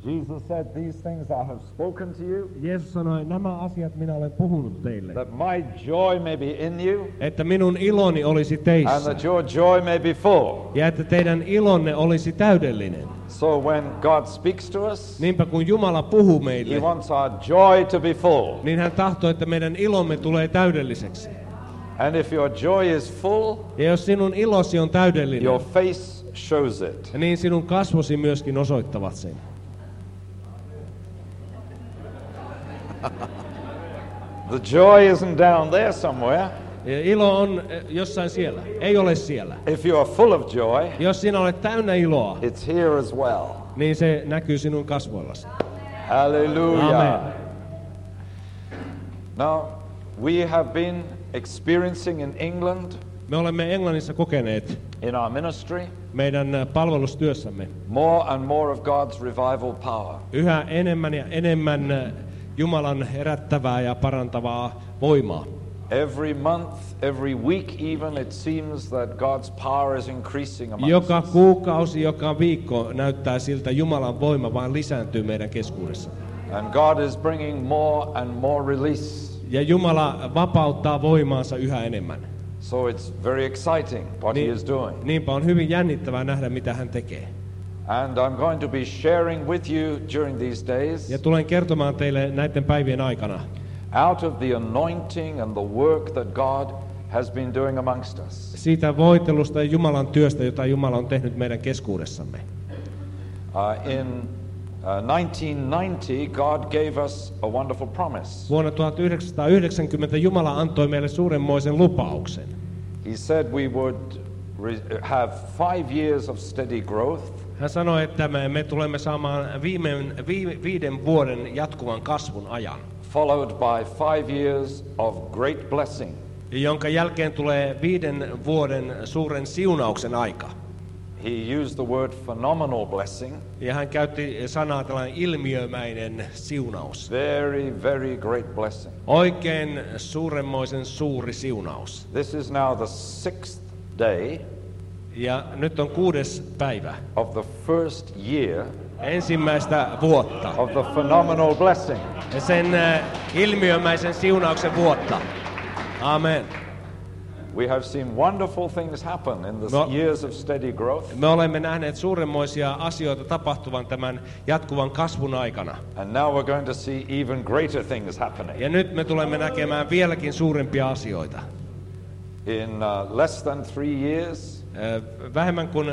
Jesus said, "These things I have spoken to you, Jeesus sanoi, nämä asiat minä olen puhunut teille, that my joy may be in you, että minun iloni olisi and teissä that your joy may be full." ja että teidän ilonne olisi täydellinen. So when God speaks to us, Niinpä kun Jumala puhuu He meille, wants our joy to be full. niin hän tahtoo, että meidän ilomme tulee täydelliseksi. And if your joy is full, Ja jos sinun ilosi on täydellinen, your face shows it. niin sinun kasvosi myöskin osoittavat sen. The joy isn't down there somewhere. Ja ilo on jossain siellä, ei ole siellä. If you are full of joy, Jos sinä olet täynnä iloa, it's here as well. niin se näkyy sinun kasvoillasi. Hallelujah. Amen. Now, we have been experiencing in England, Me olemme Englannissa kokeneet in our ministry, meidän palvelustyössämme more and more of God's revival power. yhä enemmän ja enemmän Jumalan herättävää ja parantavaa voimaa. Every month, every week even, it seems that God's power is increasing among Joka us. kuukausi, joka viikko näyttää siltä Jumalan voima vain lisääntyy meidän keskuudessa. And God is bringing more and more release. Ja Jumala vapauttaa voimaansa yhä enemmän. So it's very exciting what He is doing. Niinpä on hyvin jännittävää nähdä, mitä hän tekee. And I'm going to be sharing with you during these days Ja tulen kertomaan teille näiden päivien aikana out of the anointing and the work that God has been doing amongst us. siitä voitelusta ja Jumalan työstä, jota Jumala on tehnyt meidän keskuudessamme. In 1990, God gave us a wonderful promise. Vuonna 1990 Jumala antoi meille suuremmoisen lupauksen. He said we would have 5 years of steady growth, Hän sanoi, että me tulemme saamaan 5 vuoden jatkuvan kasvun ajan, followed by 5 years of great blessing. jonka jälkeen tulee 5 vuoden suuren siunauksen aika. He used the word phenomenal blessing, Ja hän käytti sanaa tällainen ilmiömäinen siunaus. very, very great blessing. Oikein suuremmoisen suuri siunaus. This is now the 6th day Ja nyt on 6. päivä of the first year ensimmäistä vuotta. of the phenomenal blessing. Ja sen ilmiömäisen siunauksen vuotta. Amen. We have seen wonderful things happen in the No. years of steady growth. Me olemme nähneet suuremmoisia asioita tapahtuvan tämän jatkuvan kasvun aikana. And now we're going to see even greater things happening. Ja nyt me tulemme näkemään vieläkin suurempia asioita. In less than 3 years, Vähemmän kuin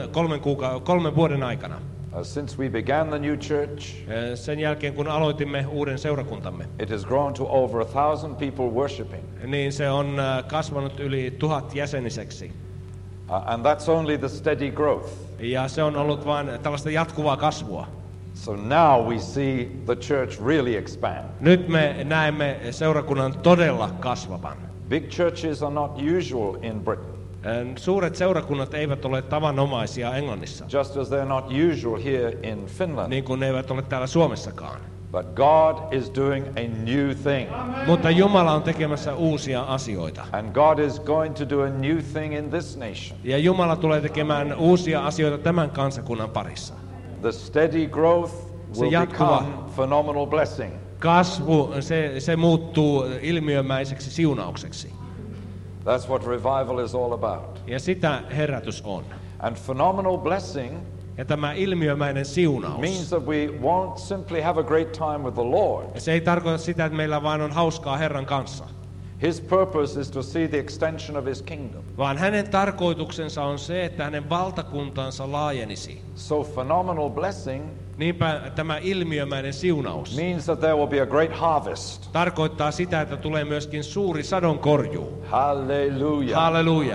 3 vuoden aikana. since we began the new church, Sen jälkeen kun aloitimme uuden seurakuntamme, it has grown to over 1,000 people worshiping. niin se on kasvanut yli 1000 jäseniseksi. And that's only the steady growth. Ja se on ollut vain tällaista jatkuvaa kasvua. So now we see the church really expand. Nyt me näemme seurakunnan todella kasvavan. Big churches are not usual in Britain, Suuret seurakunnat eivät ole tavanomaisia Englannissa, just as they're not usual here in Finland. niin kuin ne eivät ole täällä Suomessakaan. But God is doing a new thing. Mutta Jumala on tekemässä uusia asioita. And God is going to do a new thing in this nation. Ja Jumala tulee tekemään uusia asioita tämän kansakunnan parissa. The steady growth will become phenomenal blessing. Kasvu, se muuttuu ilmiömäiseksi siunaukseksi. That's what revival is all about. Ja sitä herätys on. And phenomenal blessing Ja tämä ilmiömäinen siunaus, means that we won't simply have a great time with the Lord. se ei tarkoita sitä, että meillä vain on hauskaa Herran kanssa, His purpose is to see the extension of His kingdom. vaan hänen tarkoituksensa on se, että hänen valtakuntansa laajenisi. So phenomenal blessing Niinpä tämä ilmiömäinen siunaus means that there will be a great harvest. tarkoittaa sitä, että tulee myöskin suuri sadonkorjuu. Hallelujah. Halleluja.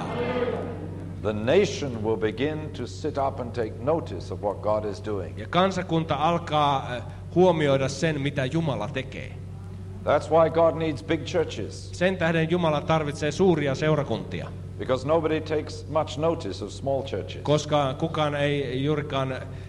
The nation will begin to sit up and take notice of what God is doing. Ja kansakunta alkaa huomioida sen, mitä Jumala tekee. That's why God needs big churches, Sen tähden Jumala tarvitsee suuria seurakuntia, because nobody takes much notice of small churches. koska kukaan ei juurikaan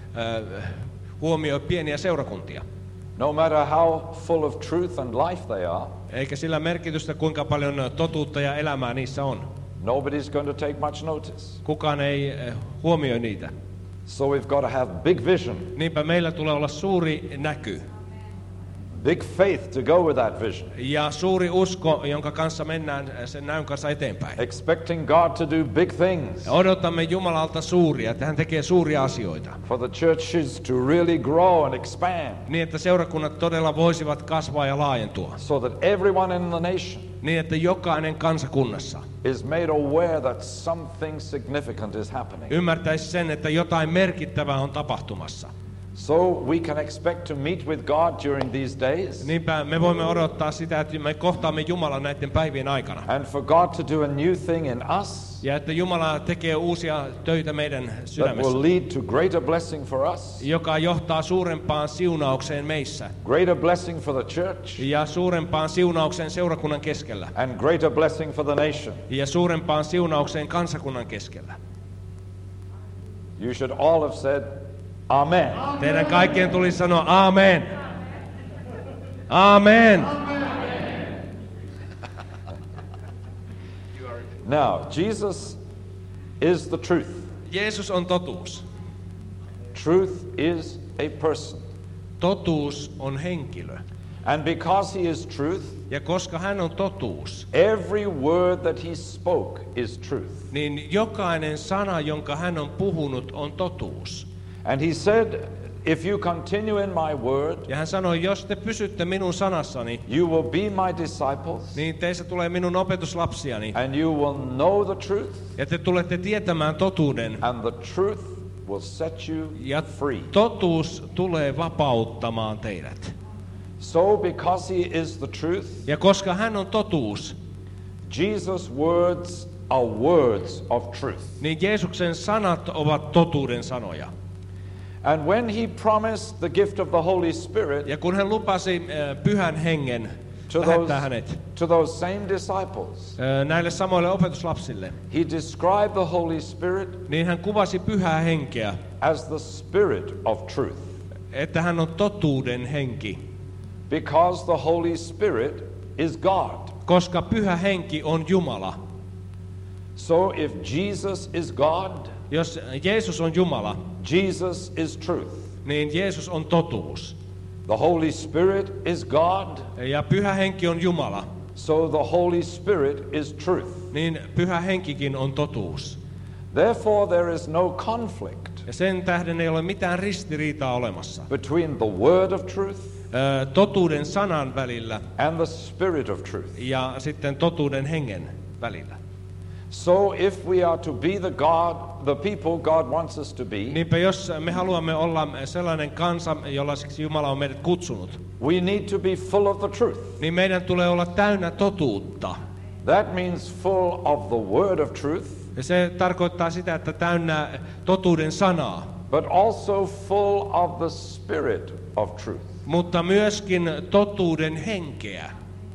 huomioi pieniä seurakuntia. No matter how full of truth and life they are, Eikä sillä merkitystä, kuinka paljon totuutta ja elämää niissä on. nobody's going to take much notice. Kukaan ei huomioi niitä. So we've got to have big vision, Niinpä meillä tulee olla suuri näky big faith to go with that vision. ja suuri usko, jonka kanssa mennään sen näyn kanssa eteenpäin. Expecting God to do big things. Odotamme Jumalalta suuria, että hän tekee suuria asioita. For the churches to really grow and expand. Niin, että seurakunnat todella voisivat kasvaa ja laajentua. So that everyone in the nation Niin, että jokainen kansakunnassa is made aware that something significant is happening. ymmärtäisi sen, että jotain merkittävää on tapahtumassa. So we can expect to meet with God during these days. Niinpä me voimme odottaa sitä, että me kohtaamme Jumalan näiden päivien aikana. And for God to do a new thing in us Ja että Jumala tekee uusia töitä meidän that will sydämessä, lead to greater blessing for us, joka johtaa suurempaan siunaukseen meissä greater blessing for the church, ja suurempaan siunaukseen seurakunnan keskellä and greater blessing for the nation. ja suurempaan siunaukseen kansakunnan keskellä. You should all have said, Amen. Teidän kaikkien tulisi sanoa Amen. Amen. Now, Jesus is the truth. Jeesus on totuus. Truth is a person. Totuus on henkilö. And because he is truth, Ja koska hän on totuus, every word that he spoke is truth. niin jokainen sana, jonka hän on puhunut, on totuus. And he said, if you continue in my word, Ja hän sanoi, jos te pysytte minun sanassani, you will be my disciples, niin teistä tulee minun opetuslapsiani. and you will know the truth, Ja te tulette tietämään totuuden. and the truth will set you Ja free. totuus tulee vapauttamaan teidät. So because he is the truth, Ja koska hän on totuus, Jesus' words are words of truth. niin Jeesuksen sanat ovat totuuden sanoja. And when he promised the gift of the Holy Spirit Ja kun hän lupasi pyhän hengen lähettää hänet to those same disciples, näille samoille opetuslapsille, he described the Holy Spirit niin hän kuvasi pyhää henkeä, as the Spirit of truth. että hän on totuuden henki, Because the Holy Spirit is God. koska pyhä henki on Jumala. So if Jesus is God, Jos Jeesus on Jumala, Jesus is truth. niin Jeesus on totuus. The Holy Spirit is God, Ja pyhä henki on Jumala, so the Holy Spirit is truth. niin pyhä henkikin on totuus. Therefore there is no conflict Ja sen tähden ei ole mitään ristiriitaa olemassa between the word of truth totuuden sanan välillä and the Spirit of truth. ja sitten totuuden hengen välillä. So if we are to be the people God wants us to be, Niinpä jos me haluamme olla sellainen kansa, jollaiseksi Jumala on meidät kutsunut, we need to be full of the truth. niin meidän tulee olla täynnä totuutta. That means full of the word of truth, Ja se tarkoittaa sitä, että täynnä totuuden sanaa, but also full of the Spirit of truth. mutta myöskin totuuden henkeä.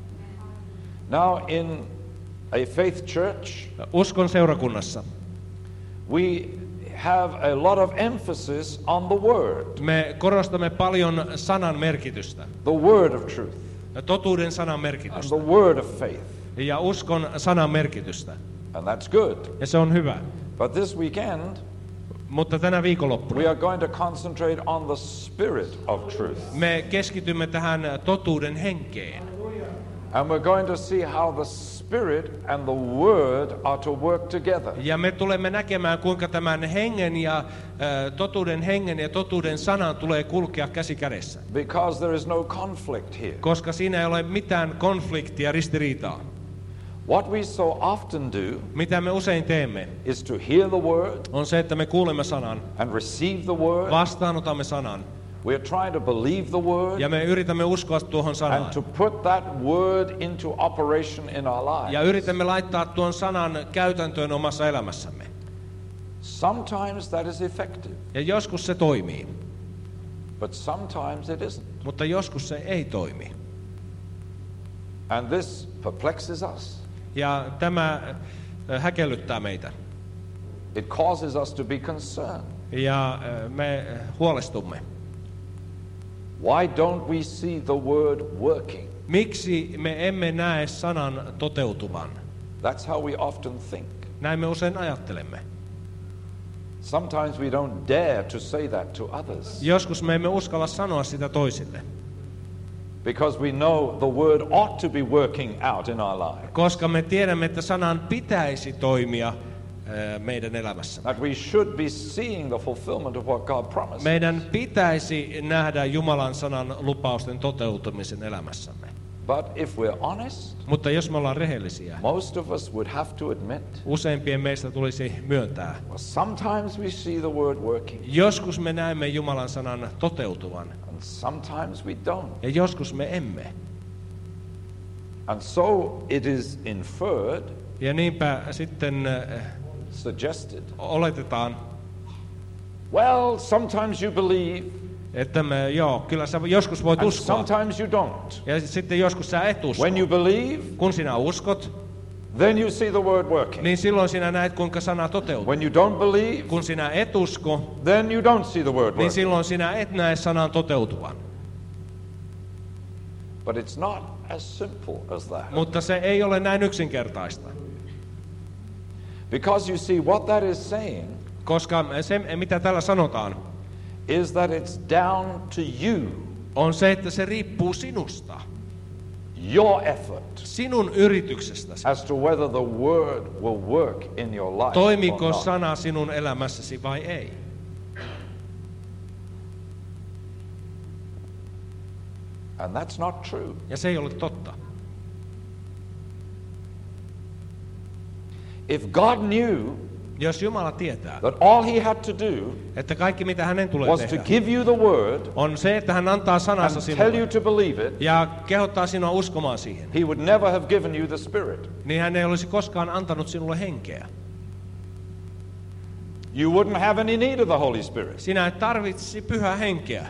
Now in a faith church, Uskon seurakunnassa we have a lot of emphasis on the word, me korostamme paljon sanan merkitystä, the word of truth, totuuden sanan and merkitystä the word of faith. ja uskon sanan merkitystä. And that's good. Ja se on hyvä. But this weekend, Mutta tänä viikonloppuna we are going to concentrate on the Spirit of truth. me keskitymme tähän totuuden henkeen. And we're going to see how the Spirit and the Word are to work together. Ja me tulemme näkemään, kuinka tämän hengen ja totuuden hengen ja totuuden sanan tulee kulkea käsi kädessä. Because there is no conflict here. Koska siinä ei ole mitään konfliktia, ristiriitaa. What we so often do Mitä me usein teemme, is to hear the Word on se, että me kuulemme sanan, and receive the Word. vastaanotamme sanan, We're trying to believe the Word ja me yritämme uskoa tuohon and sanaan. to put that Word into operation in our Ja lives. yritämme laittaa tuon sanan käytäntöön omassa elämässämme. Sometimes that is effective, Ja joskus se toimii, but sometimes it isn't. mutta joskus se ei toimi. And this perplexes us. Ja tämä häkellyttää meitä. It causes us to be concerned. Ja me huolestumme. Why don't we see the Word working? Miksi me emme näe sanan toteutuvan? That's how we often think. Näin me usein ajattelemme. Sometimes we don't dare to say that to others Joskus me emme uskalla sanoa sitä toisille, because we know the word ought to be working out in our lives. koska me tiedämme, että sanan pitäisi toimia meidän elämässämme. That we should be seeing the fulfillment of what God promised. Meidän pitäisi nähdä Jumalan sanan lupausten toteutumisen elämässämme. But if we're honest, Mutta jos me ollaan rehellisiä, most of us would have to admit, useimpien meistä tulisi myöntää. well, sometimes we see the word working, Joskus me näemme Jumalan sanan toteutuvan, and sometimes we don't. ja joskus me emme. And so it is inferred, Ja niinpä sitten suggested, oletetaan, well, sometimes you believe, että kyllä sä joskus voit and uskoa, sometimes you don't. ja sitten joskus sä et usko. When you believe, Kun sinä uskot, then you see the word working. niin silloin sinä näet, kuinka sana toteutuu. When you don't believe, Kun sinä et usko, then you don't see the word niin working. silloin sinä et näe sanan toteutuvan. But it's not as simple as that. Mutta se ei ole näin yksinkertaista. Because you see, what that is saying Koska se, mitä täällä sanotaan, is that it's down to you, on se, että se riippuu sinusta, your effort, sinun yrityksestäsi. as to whether the word will work in your life or Toimiko not. sana sinun elämässäsi vai ei? And that's not true. Ja se ei ole totta. If God knew Jos Jumala tietää, that all he had to do että kaikki mitä hänen tulee was to tehdä, give you the word on se, että hän antaa sanansa and tell you sinulle to believe it, ja kehottaa sinua uskomaan siihen, he would never have given you the Spirit. niin hän ei olisi koskaan antanut sinulle henkeä. You wouldn't have any need of the Holy Spirit. Sinä et tarvitsisi pyhää henkeä.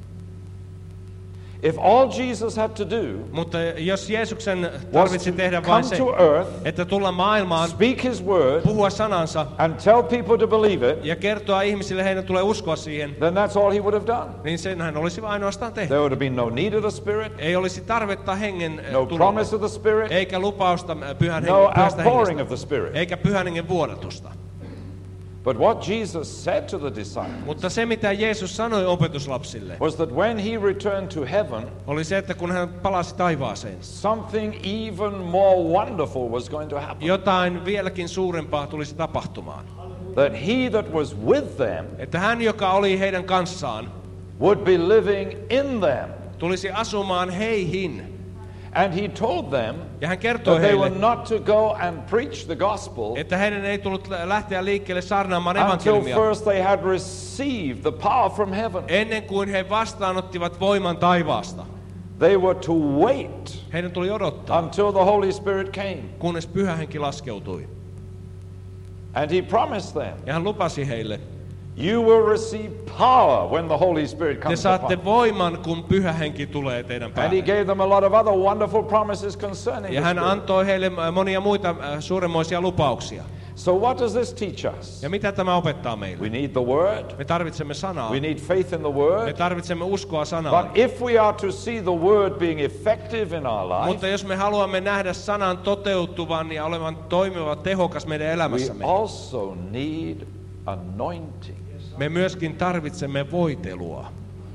If all Jesus had to do Mutta jos Jeesuksen was tarvitsi to tehdä come vain se, to earth, että tulla maailmaan, speak his word, puhua sanansa and tell people to believe it, ja kertoa ihmisille, heidän tulee uskoa siihen, then that's all he would have done. niin sen hän olisi ainoastaan tehty. There would have been no need of the Spirit, Ei olisi tarvetta hengen no tulolle, promise of the Spirit, eikä lupausta no pyhästä outpouring of hengestä, the Spirit. eikä pyhän hengen vuodatusta. But what Jesus said to the disciples Mutta se, mitä Jeesus sanoi opetuslapsille, was that when he returned to heaven, oli se, että kun hän palasi taivaaseen, something even more wonderful was going to happen. jotain vieläkin suurempaa tulisi tapahtumaan. That he that was with them Että hän, joka oli heidän kanssaan, would be living in them. tulisi asumaan heihin. And he told them Ja hän kertoi that they heille, were not to go and preach the gospel että heidän ei tullut lähteä liikkeelle saarnaamaan until evankeliumia first they had received the power from heaven. ennen kuin he vastaanottivat voiman taivaasta. They were to wait Heidän tuli odottaa, until the Holy Spirit came. kunnes pyhä henki laskeutui. And he promised them, Ja hän lupasi heille, you will receive power when the Holy Spirit te comes saatte upon. voiman, kun pyhä henki tulee teidän And he päälle. gave them a lot of other wonderful promises concerning Ja the hän Spirit. antoi heille monia muita suuremmoisia lupauksia. So what does this teach us? Ja mitä tämä opettaa We meille? need the word. Me tarvitsemme sanaa. We need faith in the Me word. tarvitsemme uskoa sanaan. But if we are to see the word being effective in our life, Mutta jos me haluamme nähdä sanan toteutuvan ja olevan toimiva, tehokas meidän we elämässämme, also need anointing. me myöskin tarvitsemme voitelua.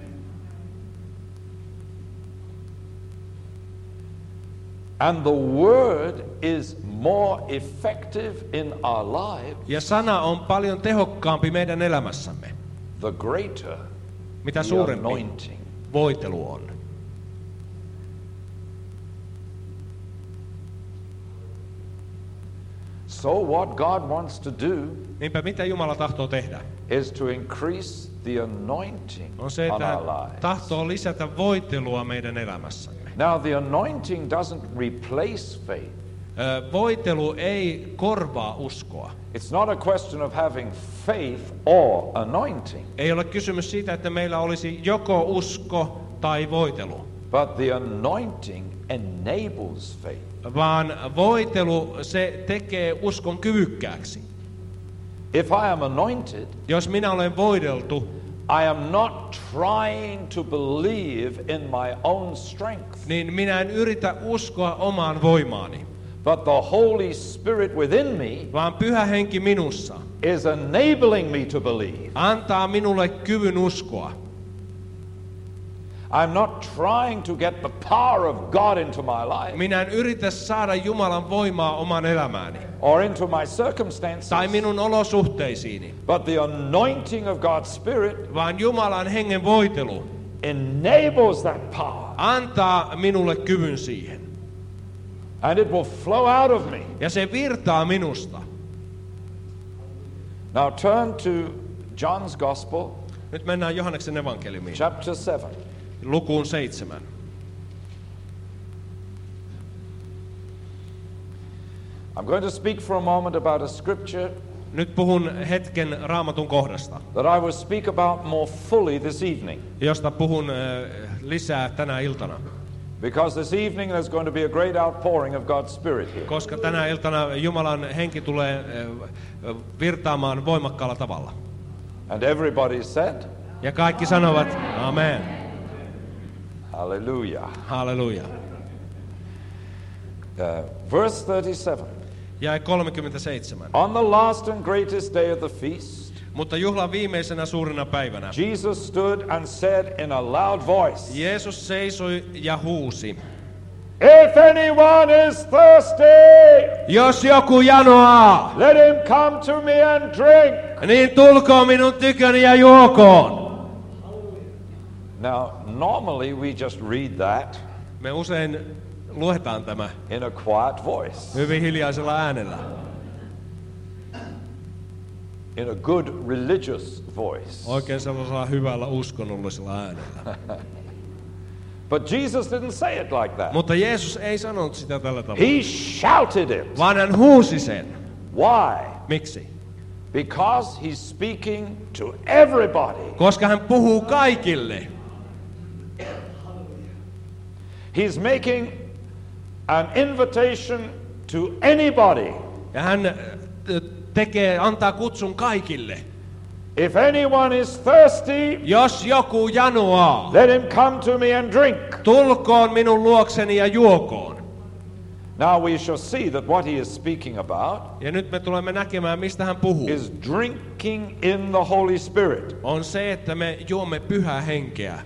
And the word is more effective in our lives Ja sana on paljon tehokkaampi meidän elämässämme, the greater mitä the suurempi anointing. voitelu on. So what God wants to do Niinpä mitä Jumala tahtoo tehdä? is to increase the anointing On se, on että our hän lives. tahtoo lisätä voitelua meidän elämässämme. Now the anointing doesn't replace faith. Voitelu ei korvaa uskoa. It's not a question of having faith or anointing, Ei ole kysymys siitä, että meillä olisi joko usko tai voitelu, but the anointing enables faith. vaan voitelu se tekee uskon kyvykkääksi. If I am anointed, Jos minä olen voideltu, I am not trying to believe in my own strength, niin minä en yritä uskoa omaan voimaani, but the Holy Spirit within me vaan Pyhä Henki minussa is enabling me to believe. antaa minulle kyvyn uskoa. I'm not trying to get the power of God into my life Minä en yritä saada Jumalan voimaa oman elämääni or into my circumstances, tai minun olosuhteisiini, but the anointing of God's Spirit vaan Jumalan hengen voitelu enables that power, antaa minulle kyvyn siihen. and it will flow out of me. Ja se virtaa minusta. Now turn to John's Gospel, Nyt mennään Johanneksen evankeliumiin, chapter 7. lukuun 7. I'm going to speak for a moment about a scripture Nyt puhun hetken Raamatun kohdasta, that I will speak about more fully this evening. josta puhun lisää tänä iltana. Because this evening there's going to be a great outpouring of God's Spirit here. Koska tänä iltana Jumalan henki tulee virtaamaan voimakkaalla tavalla. And everybody said, Ja kaikki sanovat, amen, hallelujah. halleluja. Verse 37. Jae 37. On the last and greatest day of the feast, Mutta juhlan viimeisenä suurena päivänä Jesus stood and said in a loud voice, Jeesus seisoi ja huusi, if anyone is thirsty, jos joku janoaa, let him come to me and drink. niin tulkoon minun tyköni ja juokoon. Now, normally we just read that Me usein luetaan tämä in a quiet voice, hyvin hiljaisella äänellä, in a good religious voice. oikein sellaisella hyvällä uskonnollisella äänellä. But Jesus didn't say it like that. Mutta Jeesus ei sanonut sitä tällä tavalla, He shouted it. vaan hän huusi sen. Why? Miksi? Because he's speaking to everybody. Koska hän puhuu kaikille. He's making an invitation to anybody. Ja hän antaa kutsun kaikille. If anyone is thirsty, Jos joku janoaa, let him come to me and drink. tulkoon minun luokseni ja juokoon. Now we shall see that what he is speaking about Ja nyt me tulemme näkemään, mistä hän puhuu. is drinking in the Holy Spirit. On se, että me juomme Pyhää Henkeä.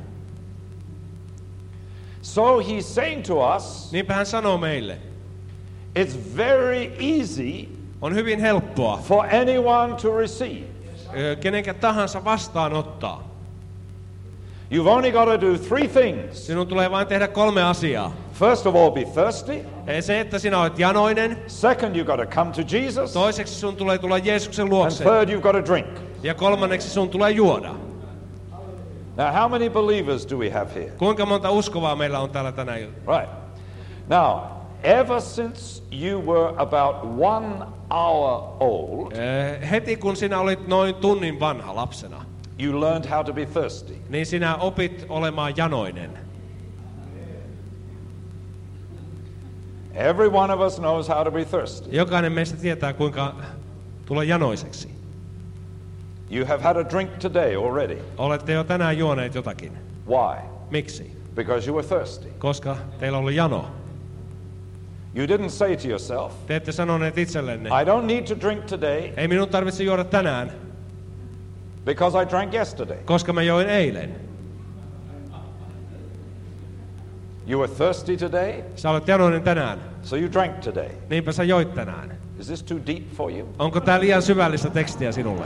So he's saying to us, Niinpä hän sanoo meille, it's very easy on hyvin helppoa for anyone to receive. kenenkä tahansa vastaanottaa. You've only got to do 3 things. Sinun tulee vain tehdä 3 asiaa. First of all, be thirsty. Se, että sinä olet janoinen. Second, you've got to come to Jesus. Toiseksi sun tulee tulla Jeesuksen And luokse. third, you've got to drink. Ja kolmanneksi sun tulee juoda. Now, how many believers do we have here? Kuinka monta uskovaa meillä on täällä tänä iltana? Right. Now, ever since you were about 1 hour old, Heti kun sinä olit noin tunnin vanha lapsena, you learned how to be thirsty. niin sinä opit olemaan janoinen. Every one of us knows how to be thirsty. Jokainen meistä tietää, kuinka tulla janoiseksi. You have had a drink today already. Olette jo tänään juoneet jotakin. Why? Miksi? Because you were thirsty. Koska teillä oli jano. You didn't say to yourself, Te ette sanoneet itsellenne, I don't need to drink today ei minun tarvitse juoda tänään, because I drank yesterday. koska mä join eilen. You were thirsty today, Sä olet janoinen tänään, so you drank today. niinpä sä joit tänään. Is this too deep for you? Onko tää liian syvällistä tekstiä sinulle?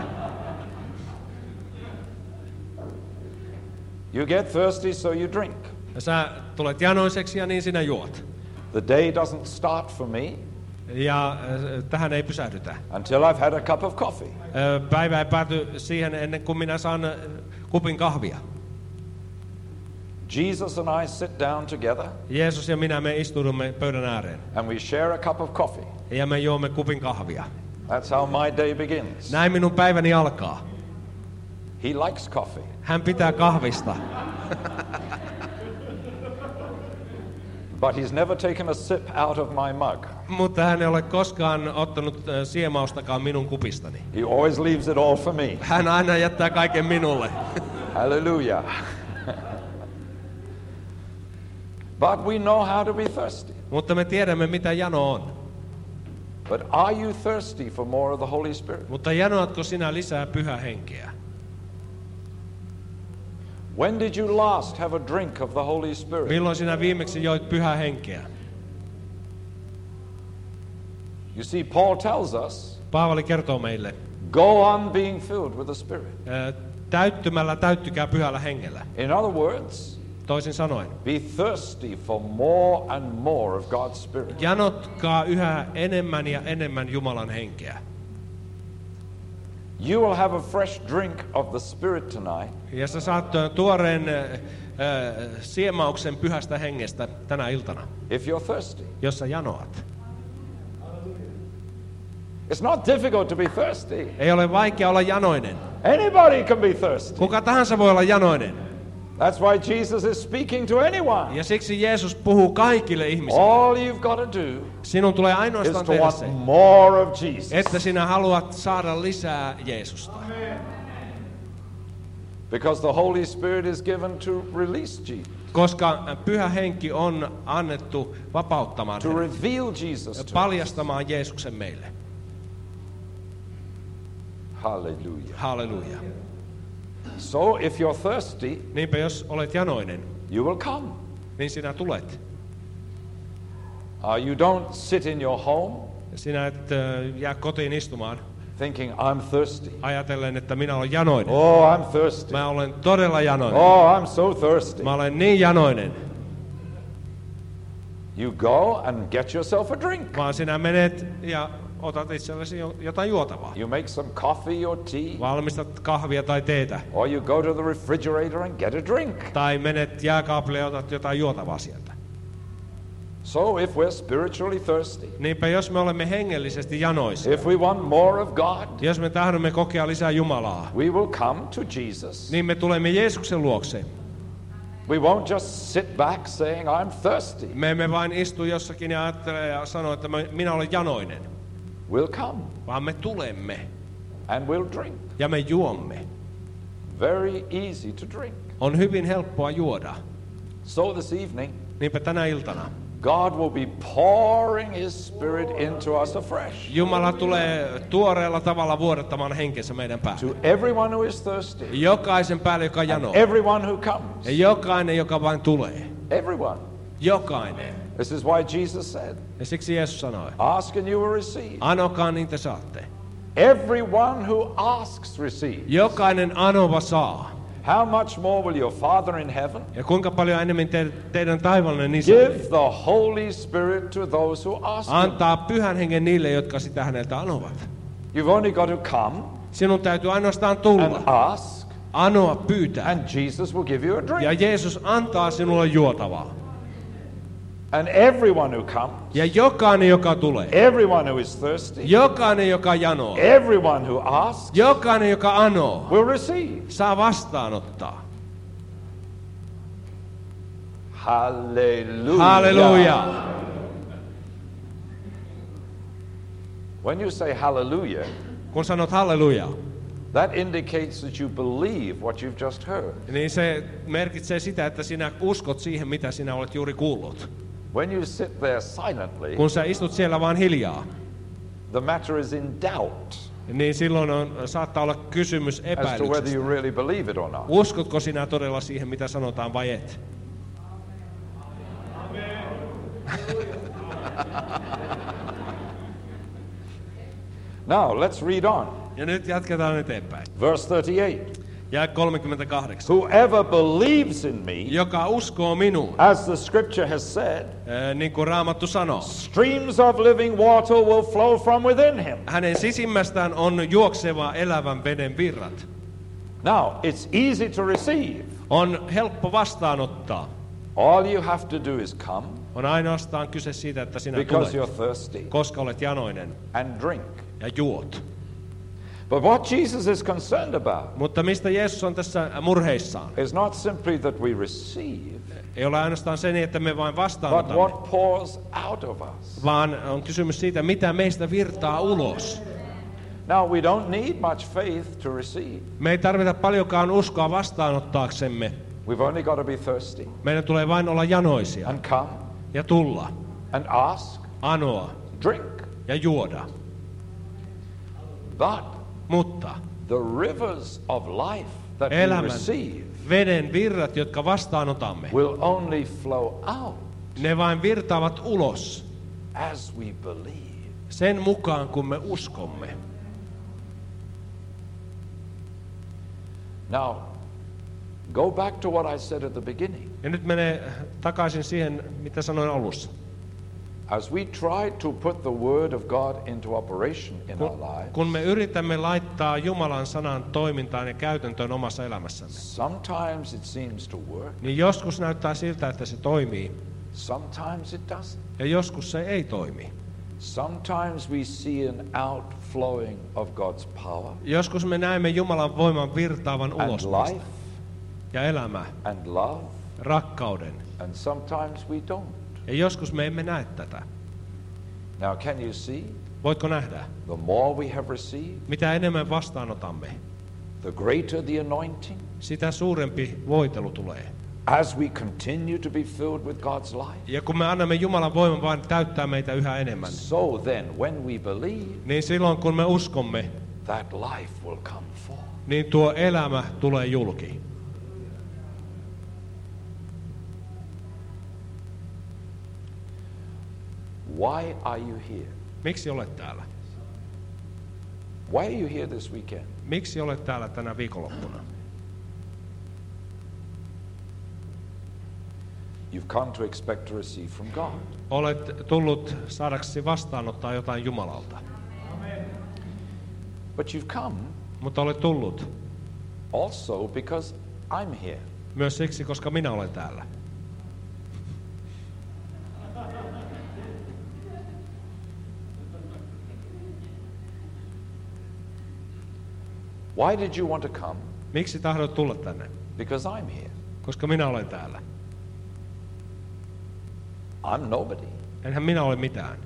You get thirsty, so you drink. Ja sä tulet janoiseksi ja niin sinä juot. The day doesn't start for me Ja tähän ei pysähdytä. until I've had a cup of coffee. Päivä ei pääty siihen ennen kuin minä saan kupin kahvia. Jesus and I sit down together Jeesus ja minä, me istuudumme pöydän ääreen. and we share a cup of coffee. Ja me juomme kupin kahvia. That's how my day begins. Näin minun päiväni alkaa. He likes coffee. Hän pitää kahvista. But he's never taken a sip out of my mug. Mutta hän ei ole koskaan ottanut siemaustakaan minun kupistani. He always leaves it all for me. Hän aina jättää kaiken minulle. Hallelujah. But we know how to be thirsty. Mutta me tiedämme, mitä jano on. But are you thirsty for more of the Holy Spirit? Mutta janoatko sinä lisää Pyhää Henkeä? When did you last have a drink of the Holy Spirit? Milloin sinä viimeksi joit Pyhää Henkeä? You see, Paul tells us, Paavali kertoo meille, go on being filled with the Spirit. täyttymällä täyttykää Pyhällä Hengellä. In other words, Toisin sanoen, be thirsty for more and more of God's Spirit. janotkaa yhä enemmän ja enemmän Jumalan henkeä. You will have a fresh drink of the Spirit tonight Ja sä saat tuoreen siemauksen Pyhästä Hengestä tänä iltana, if you're thirsty. jos sä janoat. It's not difficult to be thirsty. Ei ole vaikea olla janoinen. Anybody can be thirsty. Kuka tahansa voi olla janoinen. That's why Jesus is speaking to anyone. Ja siksi Jeesus puhuu kaikille ihmisille. All you've got to do Sinun tulee is ainoastaan to tehdä se, want more of Jesus. että sinä haluat saada lisää Jeesusta. Because the Holy Spirit is given to release Jesus, Koska Pyhä Henki on annettu vapauttamaan to hänet, reveal Jesus to us. paljastamaan Jeesuksen meille. Hallelujah. Halleluja. So if you're thirsty, Niinpä jos olet janoinen, you will come. niin sinä tulet. You don't sit in your home Sinä et jää kotiin istumaan thinking, I'm thirsty. ajatellen, että minä olen janoinen. Oh, I'm thirsty. Mä olen todella janoinen. Oh, I'm so thirsty. Mä olen niin janoinen. You go and get yourself a drink. Vaan sinä menet ja otat itsellesi jotain juotavaa. You make some coffee or tea, Valmistat kahvia tai teetä. or you go to the refrigerator and get a drink. Tai menet jääkaapille ja otat jotain juotavaa sieltä. So if we're spiritually thirsty, Niinpä jos me olemme hengellisesti janoisia, if we want more of God, jos me tahdomme kokea lisää Jumalaa, we will come to Jesus. niin me tulemme Jeesuksen luokse. We won't just sit back saying, I'm thirsty. Me emme vain istu jossakin ja ajattele ja sano, että minä olen janoinen, We'll come vaan me tulemme and we'll drink. ja me juomme. Very easy to drink. On hyvin helppoa juoda. So this evening, Niinpä tänä iltana God will be pouring His Spirit into us afresh. Jumala tulee tuoreella tavalla vuodattamaan henkensä meidän päälle. To everyone who is thirsty, Jokaisen päälle, joka janoo. everyone who comes, Ja jokainen, joka vain tulee. everyone. Jokainen. This is why Jesus said, Ja siksi Jeesus sanoi, ask and you will receive. anokaa niin te saatte. Everyone who asks receives. Jokainen anova saa. How much more will your Father in heaven Ja kuinka paljon enemmän teidän taivallinen give isänne the Holy Spirit to those who ask Him? antaa Pyhän Hengen niille, jotka sitä häneltä anovat. You've only got to come Sinun täytyy ainoastaan and tulla, ask, anoa, pyytää. and Jesus will give you a Ja drink. Jeesus antaa sinulle juotavaa. And everyone who comes, Ja jokainen, joka tulee, everyone who is thirsty, jokainen, joka janoo, everyone who asks jokainen, joka anoo, will receive. saa vastaanottaa. Hallelujah. Halleluja. When you say hallelujah, Kun sanot halleluja, that indicates that you believe what you've just heard. niin se merkitsee sitä, että sinä uskot siihen, mitä sinä olet juuri kuullut. When you sit there silently, Kun sä istut siellä vaan hiljaa, the matter is in doubt niin silloin saattaa olla kysymys as to whether epäilyksestä. you really believe it or not. Uskotko sinä todella siihen, mitä sanotaan vai et? Now, let's read on. Ja nyt jatketaan eteenpäin. Verse 38. Jae 38. Whoever believes in me, Joka uskoo minuun, as the scripture has said, niin kuin Raamattu sanoo, streams of living water will flow from within him. hänen sisimmästään on juokseva elävän veden virrat. Now, it's easy to receive. On helppo vastaanottaa. All you have to do is come On ainoastaan kyse siitä, että sinä because tulet, you're thirsty koska olet janoinen and drink. ja juot. But what Jesus is concerned about Mutta mistä Jeesus on tässä murheissaan? is not simply that we receive, Ei ole ainoastaan se, että me vain but vastaanotamme, what pours out of us. vaan on kysymys siitä, mitä meistä virtaa ulos. Now, we don't need much faith to receive. Me ei tarvita paljonkaan uskoa vastaanottaaksemme. We've only got to be thirsty Meidän tulee vain olla janoisia and come ja tulla, and ask, anoa, drink. ja juoda. But Mutta the rivers of life that we elämän receive veden virrat, jotka vastaanotamme, will only flow out ne vain virtaavat ulos as we believe. sen mukaan, kun me uskomme. Now, go back to what I said at the beginning. Ja nyt menee takaisin siihen, mitä sanoin alussa. As we try to put the Word of God into operation in our lives, Kun me yritämme laittaa Jumalan sanan toimintaan ja käytäntöön omassa elämässämme, sometimes it seems to work, niin joskus näyttää siltä, että se toimii, sometimes it doesn't. ja joskus se ei toimi. Sometimes we see an outflowing of God's power Joskus me näemme Jumalan voiman virtaavan and ulos life meistä. Ja elämä, and love, rakkauden. and sometimes we don't. Ja joskus me emme näe tätä. Now, can you see? Voitko nähdä? The more we have received, Mitä enemmän vastaanotamme, the greater the anointing. sitä suurempi voitelu tulee. As we continue to be filled with God's life, Ja kun me annamme Jumalan voiman vain täyttää meitä yhä enemmän, so then when we believe, niin silloin kun me uskomme, that life will come forth. niin tuo elämä tulee julki. Why are you here? Miksi olet täällä? Why are you here this weekend? Miksi olet täällä tänä viikonloppuna? You've come to expect to receive from God. Olet tullut saadaksesi vastaanottaa jotain Jumalalta. But you've come Mutta olet tullut also because I'm here. myös siksi, koska minä olen täällä. Why did you want to come? Miksi tahdot tulla tänne? Because I'm here. Koska minä olen täällä. I'm nobody. Enhän minä ole mitään.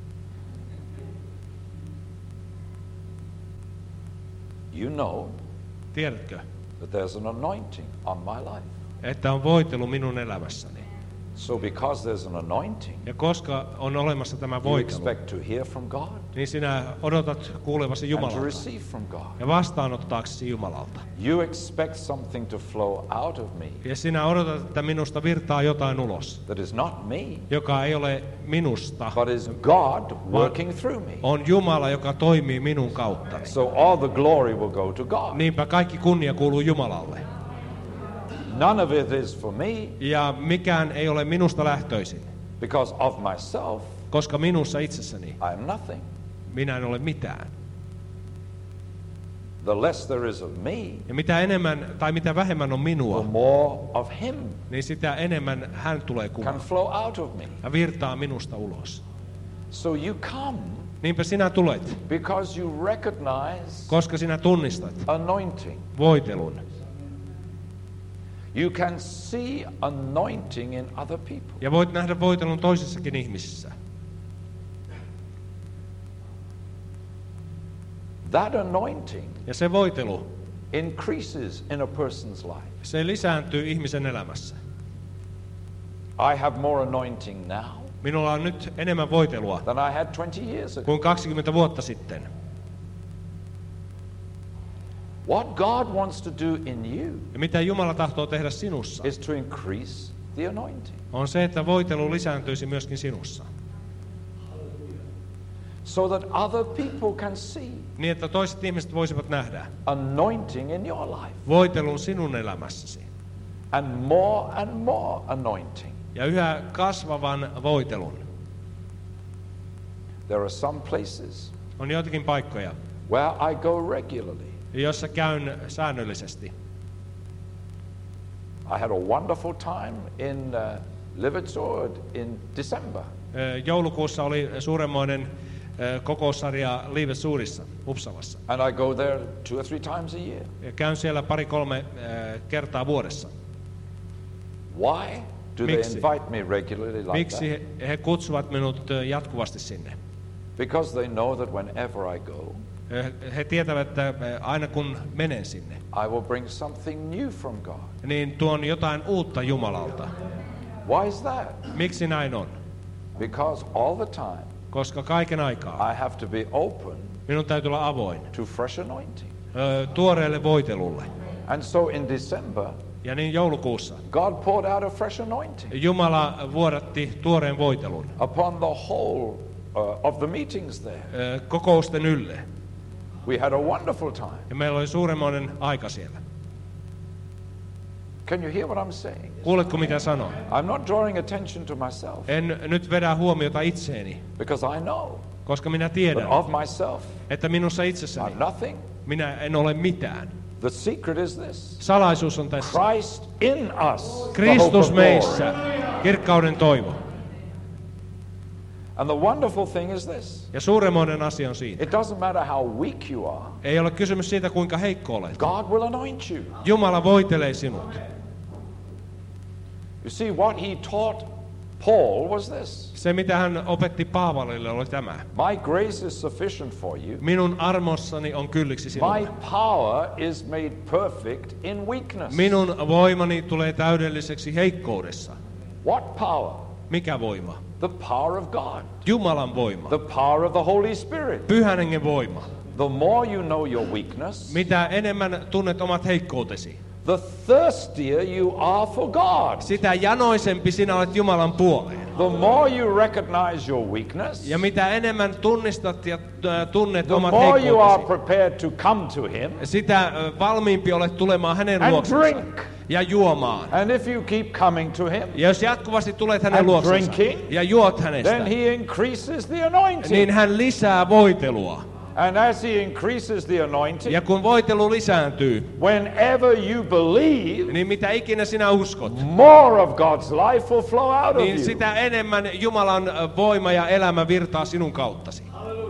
You know Tiedätkö, that there's an anointing on my life. että on voitelu minun elämässäni? So because there's an anointing, Ja koska on olemassa tämä you voitelu, expect to hear from God niin sinä odotat kuulevasi and to Jumalalta receive from God. ja vastaanottaaksesi Jumalalta. You expect something to flow out of me Ja sinä odotat, että minusta virtaa jotain ulos, that is not me, joka ei ole minusta, but is God working through me. on Jumala, joka toimii minun kauttani. So all the glory will go to God. Niinpä kaikki kunnia kuuluu Jumalalle. None of it is for me Ja mikään ei ole minusta lähtöisin, because of myself. koska minussa itsessäni I am nothing. minä en ole mitään. The less there is of me, Ja mitä enemmän tai mitä vähemmän on the minua, more of Him niin sitä enemmän hän tulee can kuvaan flow out of me. ja virtaa minusta ulos. So you come Niinpä sinä tulet, because you recognize koska sinä tunnistat anointing. voitelun. You can see anointing in other people. Ja voit nähdä voitelun toisissakin ihmisissä. That anointing Ja se voitelu, increases in a person's life. se lisääntyy ihmisen elämässä. I have more anointing now Minulla on nyt enemmän voitelua than I had 20 years ago. kuin 20 vuotta sitten. What God wants to do in you Ja mitä Jumala tahtoo tehdä sinussa, is to increase the anointing. on se, että voitelu lisääntyisi myöskin sinussa. So that other people can see Niin, että toiset ihmiset voisivat nähdä anointing in your life. voitelun sinun elämässäsi. And more anointing. Ja yhä kasvavan voitelun. There are some places On joitakin paikkoja, where I go regularly. joissa käyn säännöllisesti. I had a wonderful time in Liverpool in December. Joulukuussa oli suuremmoinen kokoussarja Livesuurissa, Uppsalassa. And I go there 2 or 3 times a year. Ja käyn siellä 2-3 kertaa vuodessa. Why do they Miksi? invite me regularly like that? Miksi he kutsuvat minut jatkuvasti sinne? Because they know that whenever I go, He tietävät, että aina kun menen sinne, I will bring something new from God. niin tuon jotain uutta Jumalalta. Why is that? Miksi näin on? Because all the time Koska kaiken aikaa I have to be open minun täytyy olla avoin to fresh anointing. tuoreelle voitelulle. And so in December, Ja niin joulukuussa God poured out a fresh anointing Jumala vuodatti tuoreen voitelun upon the whole of the meetings there. kokousten ylle. We had a wonderful time. Ja meillä oli suuremmoinen aika siellä. Can you hear what I'm saying? Kuuletko mitä sanon? I'm not drawing attention to myself En nyt vedä huomiota itseeni, because I know, koska minä but tiedän, of myself, että minussa itsessäni I'm nothing. minä en ole mitään. The secret is this. Salaisuus on tässä. Christ in us, the hope Kristus of meissä, glory. kirkkauden toivo. And the wonderful thing is this. Ja suuremmoinen asia on siinä. It doesn't matter how weak you are. Ei ole kysymys siitä, kuinka heikko olet. God will anoint you. Jumala voitelee sinut. You see, what he taught Paul was this. Se, mitä hän opetti Paavalille, oli tämä. My grace is sufficient for you. Minun armossani on kylliksi My sinulle. power is made perfect in weakness. Minun voimani tulee täydelliseksi heikkoudessa. What power? Mikä voima? The power of God. Jumalan voima. The power of the Holy Spirit. Pyhän Hengen voima. The more you know your weakness, Mitä enemmän tunnet omat heikkoutesi, the thirstier you are for God. sitä janoisempi sinä olet Jumalan puoleen. The more you recognize your weakness, Ja mitä enemmän tunnistat ja tunnet the omat more you are heikkoutesi, prepared to come to him sitä valmiimpi olet tulemaan hänen and luoksensa drink. ja juomaan. And if you keep coming to him, Ja jos jatkuvasti tulet hänen And luoksensa drinking, ja juot hänestä, then he increases the anointing. niin hän lisää voitelua. And as he increases the anointing, Ja kun voitelu lisääntyy, whenever you believe, niin mitä ikinä sinä uskot, more of God's life will flow out of niin you. sitä enemmän Jumalan voima ja elämä virtaa sinun kauttasi.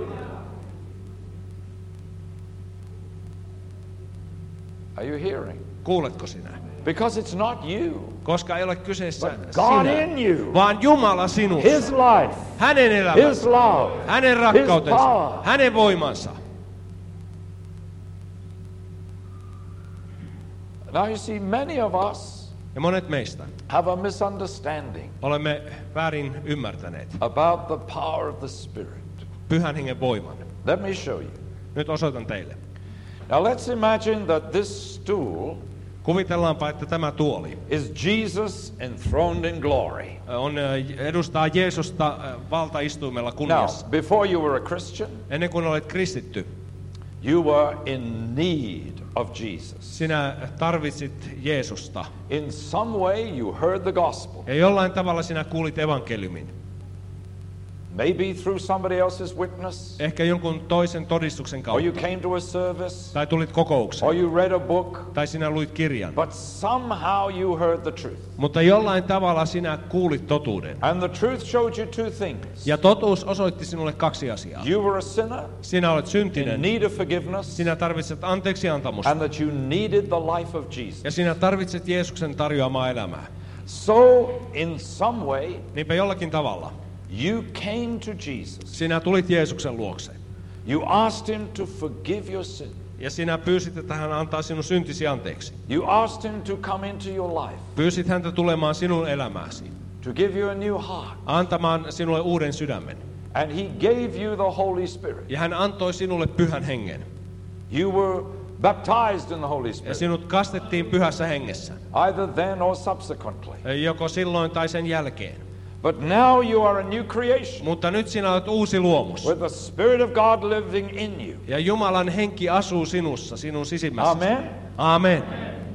Are you hearing? Kuuletko sinä? Because it's not you, Koska ei ole kyseessä but God sinä, in you. vaan Jumala sinussa. His life, Hänen His elämänsä, love, hänen His rakkautensa, power. hänen voimansa. Now you see, many of us Ja monet meistä have a misunderstanding olemme väärin ymmärtäneet about the power of the Spirit. Pyhän Hengen voiman. Let me show you. Nyt osoitan teille. Now let's imagine that this stool Kuvitellaanpa, että tämä tuoli is Jesus enthroned in glory. edustaa Jeesusta valtaistuimella Now, kunniassa. before you were a Christian, Ennen kuin olet kristitty, you were in need of Jesus. sinä tarvitsit Jeesusta. In some way you heard the gospel. Ja jollain tavalla sinä kuulit evankeliumin. Maybe through somebody else's witness, Ehkä jonkun toisen todistuksen or you kautta. came to a service, Tai tulit or kokoukseen. you read a book, Tai sinä luit kirjan. but somehow you heard the truth. Mutta jollain tavalla sinä kuulit totuuden. And the truth showed you two things. Ja totuus osoitti sinulle kaksi asiaa. You were a sinner Sinä olet in syntinen. need of forgiveness, Sinä tarvitset anteeksiantamusta. and that you needed the life of Jesus. Ja sinä tarvitset Jeesuksen tarjoamaa elämää. So, in some way, Niinpä jollakin tavalla you came to Jesus. sinä tulit Jeesuksen luokse. You asked him to forgive your sin. Ja sinä pyysit, että hän antaa sinun syntisi anteeksi. You asked him to come into your life, Pyysit häntä tulemaan sinun elämääsi. to give you a new heart. Antamaan sinulle uuden sydämen. And he gave you the Holy Spirit. Ja hän antoi sinulle pyhän hengen. You were baptized in the Holy Ja Spirit, sinut kastettiin pyhässä hengessä. either then or subsequently. Joko silloin tai sen jälkeen. But now you are a new creation, Mutta nyt sinä olet uusi luomus. with the Spirit of God living in you. Ja Jumalan henki asuu sinussa, sinun sisimmässä. Amen. Amen.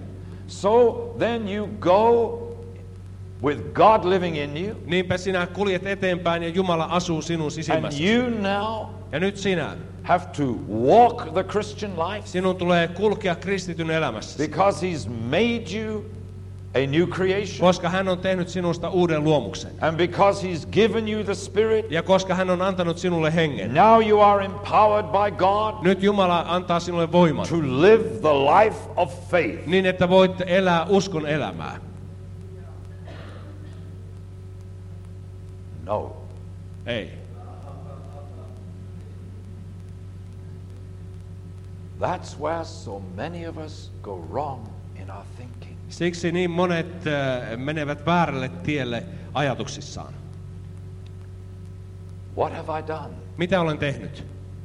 So then you go with God living in you, Niinpä sinä kuljet eteenpäin ja Jumala asuu sinun and sisimmässä. you now Ja nyt sinä, have to walk the Christian life sinun tulee kulkea kristityn elämässä. because he's made you a new creation, Koska hän on tehnyt sinusta uuden luomuksen. and because he's given you the Spirit. Ja koska hän on antanut sinulle hengen. Now you are empowered by God Nyt Jumala antaa sinulle voiman. to live the life of faith. Niin, että voit elää uskon elämää. No. Ei. That's where so many of us go wrong in our thinking. Siksi niin monet menevät väärälle tielle ajatuksissaan. What have I done? Mitä olen tehnyt?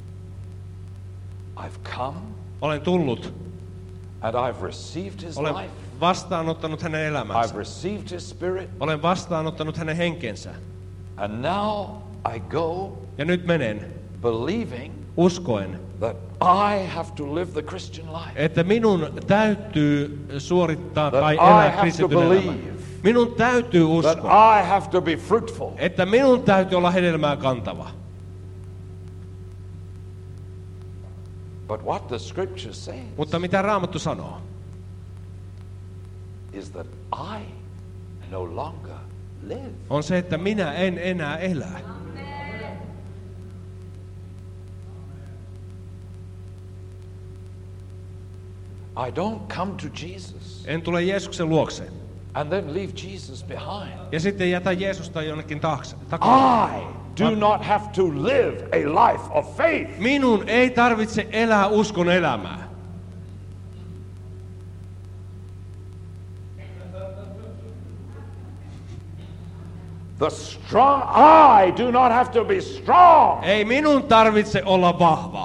I've come Olen tullut. and I've received his Olen life. vastaanottanut hänen elämänsä. I've received his spirit. Olen vastaanottanut hänen henkensä. And now I go Ja nyt menen believing uskoen, that I have to live the Christian life. että minun täytyy suorittaa That tai I elää have kristityn to elämää. believe. Minun täytyy That uskoa, I have to be fruitful. että minun täytyy olla hedelmää kantava. But what the scripture says Mutta mitä Raamattu sanoo? is that I no longer live. On se, että minä en enää elä. I don't come to Jesus En tule Jeesuksen luokse. and then leave Jesus behind. Ja sitten jätä Jeesusta jonnekin takaisin. I do not have to live a life of faith. Minun ei tarvitse elää uskon elämää. The strong, I do not have to be strong. Ei minun tarvitse olla vahva.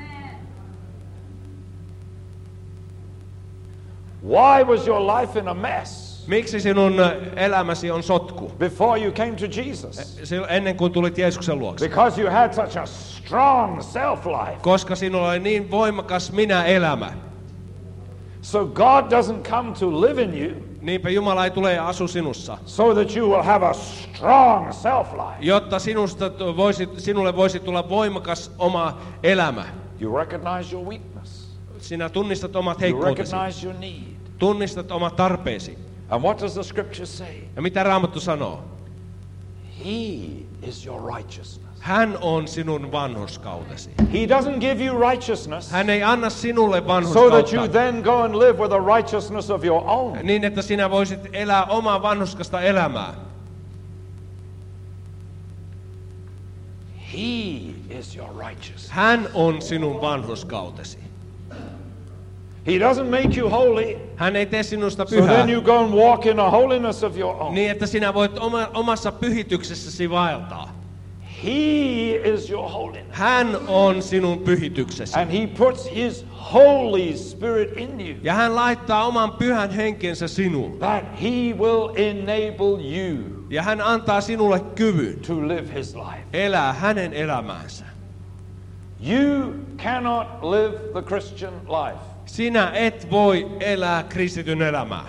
Why was your life in a mess Miksi sinun elämäsi on sotku? before you came to Jesus? Ennen kuin tulit Jeesuksen luokse. Because you had such a strong self-life. Koska sinulla oli niin voimakas minä-elämä. So God doesn't come to live in you Niinpä Jumala ei tule ja asu sinussa. so that you will have a strong self-life. Jotta sinulle voisi tulla voimakas oma elämä. You recognize your weakness. Sinä tunnistat omat You heikkoutesi. recognize your need. Tunnistat omat tarpeesi. And what does the scripture say? Ja mitä Raamattu sanoo? He is your righteousness. Hän on sinun vanhurskautesi. He doesn't give you righteousness Hän ei anna sinulle so that you vanhurskautta then go and live with a righteousness of your own. niin, että sinä voisit elää omaa vanhurskasta elämää. He is your righteousness. Hän on sinun vanhurskautesi. He doesn't make you holy Hän ei tee sinusta so pyhää then you go and walk in a holiness of your own. niin, että sinä voit omassa pyhityksessäsi vaeltaa. He is your holiness. Hän on sinun pyhityksesi. And he puts his Holy Spirit in you Ja hän laittaa oman pyhän henkensä sinulle. that he will enable you Ja hän antaa sinulle kyvyn to live his life. elää hänen elämäänsä. You cannot live the Christian life Sinä et voi elää kristityn elämää.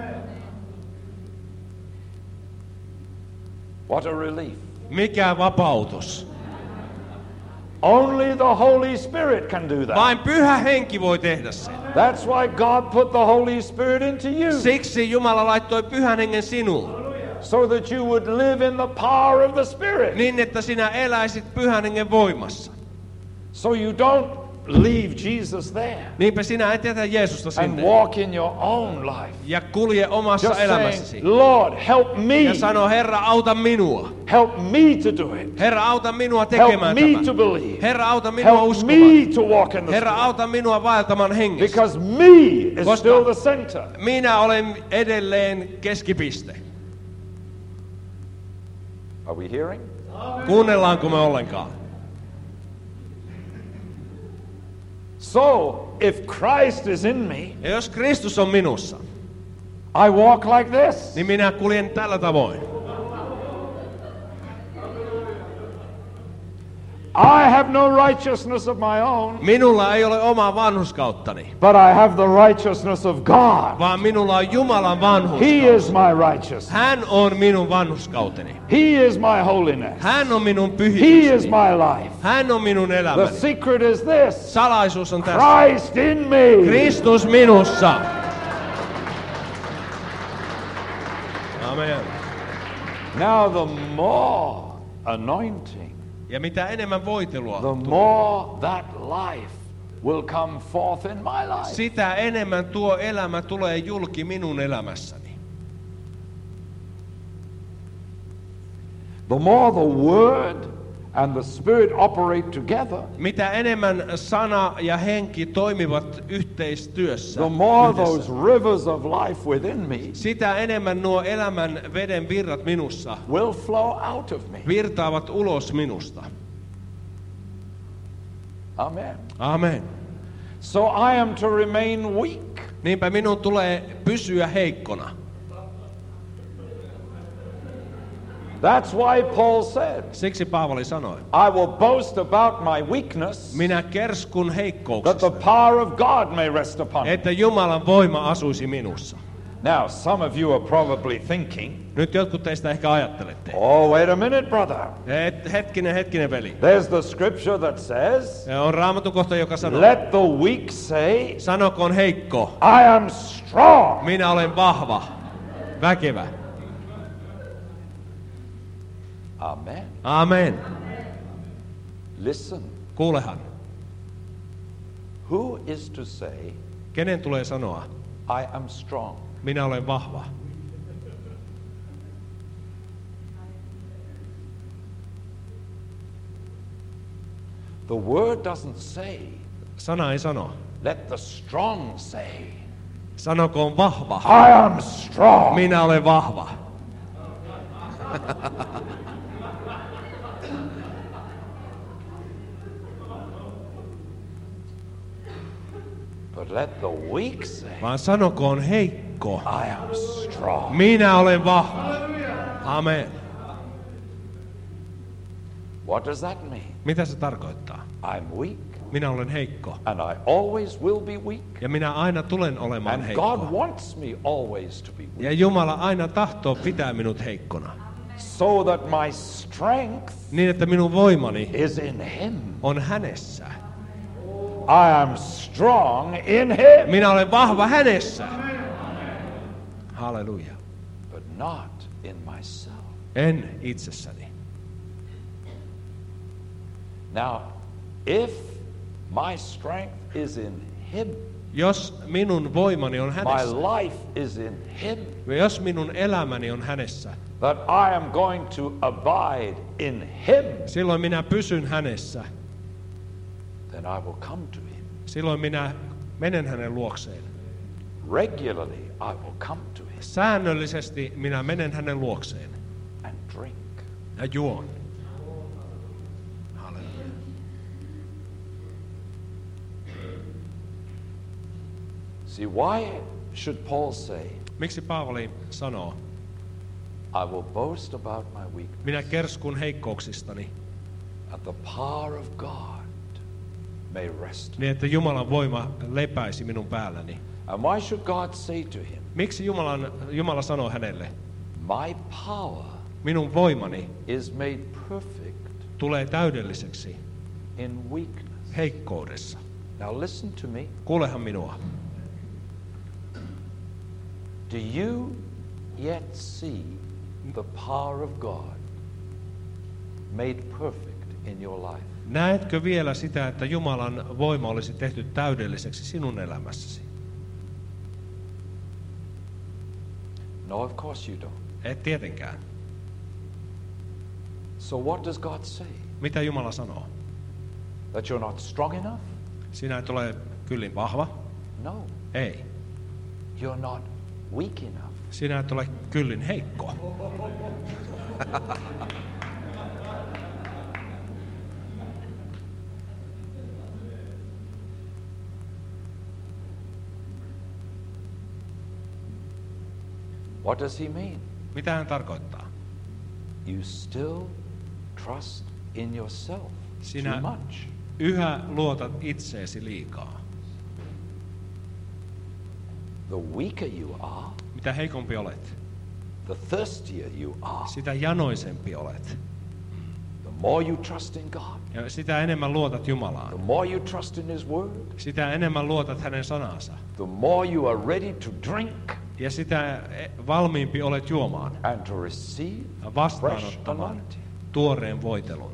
What a relief. Mikä vapautus. Only the Holy Spirit can do that. Vain pyhä henki voi tehdä sen. That's why God put the Holy Spirit into you, Siksi Jumala laittoi pyhän hengen sinuun. so that you would live in the power of the Spirit. Niin, että sinä eläisit pyhän hengen voimassa. So you don't leave Jesus there Niinpä sinä et jätä Jeesusta and sinne. walk in your own life. Ja kulje omassa Just elämässäsi. saying, Lord, help me. Ja sano, Herra, auta minua. Help me to do it. Herra, auta minua Help tekemään me to tämän. believe. Herra, auta minua Help uskomaan. me to walk in the Herra, Spirit. auta minua vaeltamaan hengessä. Because me is Koska- still the center. Minä olen edelleen keskipiste. Are we hearing? Kuunnellaanko me ollenkaan? So, if Christ is in me, Ja jos Kristus on minussa, I walk like this. niin minä kuljen tällä tavoin. I have no righteousness of my own, Minulla ei ole omaa vanhurskauttani, but I have the righteousness of God. vaan minulla on Jumalan He vanhurskaus. is my righteousness. Hän on minun vanhurskauteni. He is my holiness. Hän on minun He is pyhitykseni. my life. Hän on minun The elämäni. secret is this: Salaisuus on tässä. Christ in me. Kristus minussa. Amen. Now, the more anointing, Ja mitä enemmän voitelua, the more that life will come forth in my life. sitä enemmän tuo elämä tulee julki minun elämässäni. The more the word and the Spirit operate together, Mitä enemmän sana ja henki toimivat yhteistyössä, the more yhdessä, those rivers of life within me sitä enemmän nuo elämän veden virrat minussa will flow out of me. virtaavat ulos minusta. Amen. Amen. So I am to remain weak. Niinpä minun tulee pysyä heikkona. That's why Paul said, Siksi Paavali sanoi, I will boast about my weakness, minä kerskun that the heikkouksista, power of God may rest upon me. että Jumalan voima asuisi minussa. Now, some of you are probably thinking, Nyt jotkut teistä ehkä ajattelette, oh, wait a minute, brother. hetkinen veli. There's the scripture that says, On Raamatun kohta, joka sanoo, let the weak say, sanokoon heikko, I am strong. minä olen vahva, väkevä. Amen. Amen. Listen, Kuulehan, who is to say, kenen tulee sanoa, I am strong? minä olen vahva? The word doesn't say, Sana ei sano. let the strong say, Sanokoon vahva, I am strong. minä olen vahva. But let the weak say, Vaan sanokoon heikko, I am strong. minä olen vahva. Amen. What does that mean? Mitä se tarkoittaa? I'm weak, Minä olen heikko. and I always will be weak. Ja minä aina tulen olemaan And God heikko. wants me always to be weak, Ja Jumala aina tahtoo pitää minut heikkona. so that my strength Niin, että minun voimani is in Him. on hänessä. I am strong in Him, Minä olen vahva hänessä. Halleluja. but not in myself. En itsessäni. Now, if my strength is in Him, Jos minun voimani on my hänessä, life is in Him, ja jos minun elämäni on hänessä, that I am going to abide in Him, silloin minä pysyn hänessä. then I will come to Him. Silloin minä menen hänen luokseen. Regularly, I will come to Him Säännöllisesti minä menen hänen luokseen and drink. ja juon. Halleluja. See, why should Paul say, Miksi Paavali sanoo, I will boast about my weakness, minä kerskun heikkouksistani, that the power of God may rest? niin että Jumalan voima lepäisi minun päälläni. And why should God say to him, Miksi Jumala sanoo hänelle, my power minun voimani is made perfect tulee täydelliseksi in weakness? heikkoudessa. Now listen to me. Kuulehan minua. Do you yet see the power of God made perfect in your life? Näetkö vielä sitä, että Jumalan voima olisi tehty täydelliseksi sinun elämässäsi? No, of course you don't. Et tietenkään. So what does God say? Mitä Jumala sanoo? That you're not strong enough? Sinä et ole kyllin vahva? No. Ei. You're not weak enough. Sinä et ole kyllin heikko. What does he mean? Mitä hän tarkoittaa? You still trust in yourself Sinä too much. yhä luotat itseesi liikaa. The weaker you are, Mitä heikompi olet, the thirstier you are, sitä janoisempi olet. the more you trust in God, Ja sitä enemmän luotat the Jumalaan. more you trust in His Word, Sitä enemmän luotat hänen sanansa. the more you are ready to drink Ja sitä valmiimpi olet juomaan, and to receive fresh vastaanottamaan anointing. tuoreen voitelun.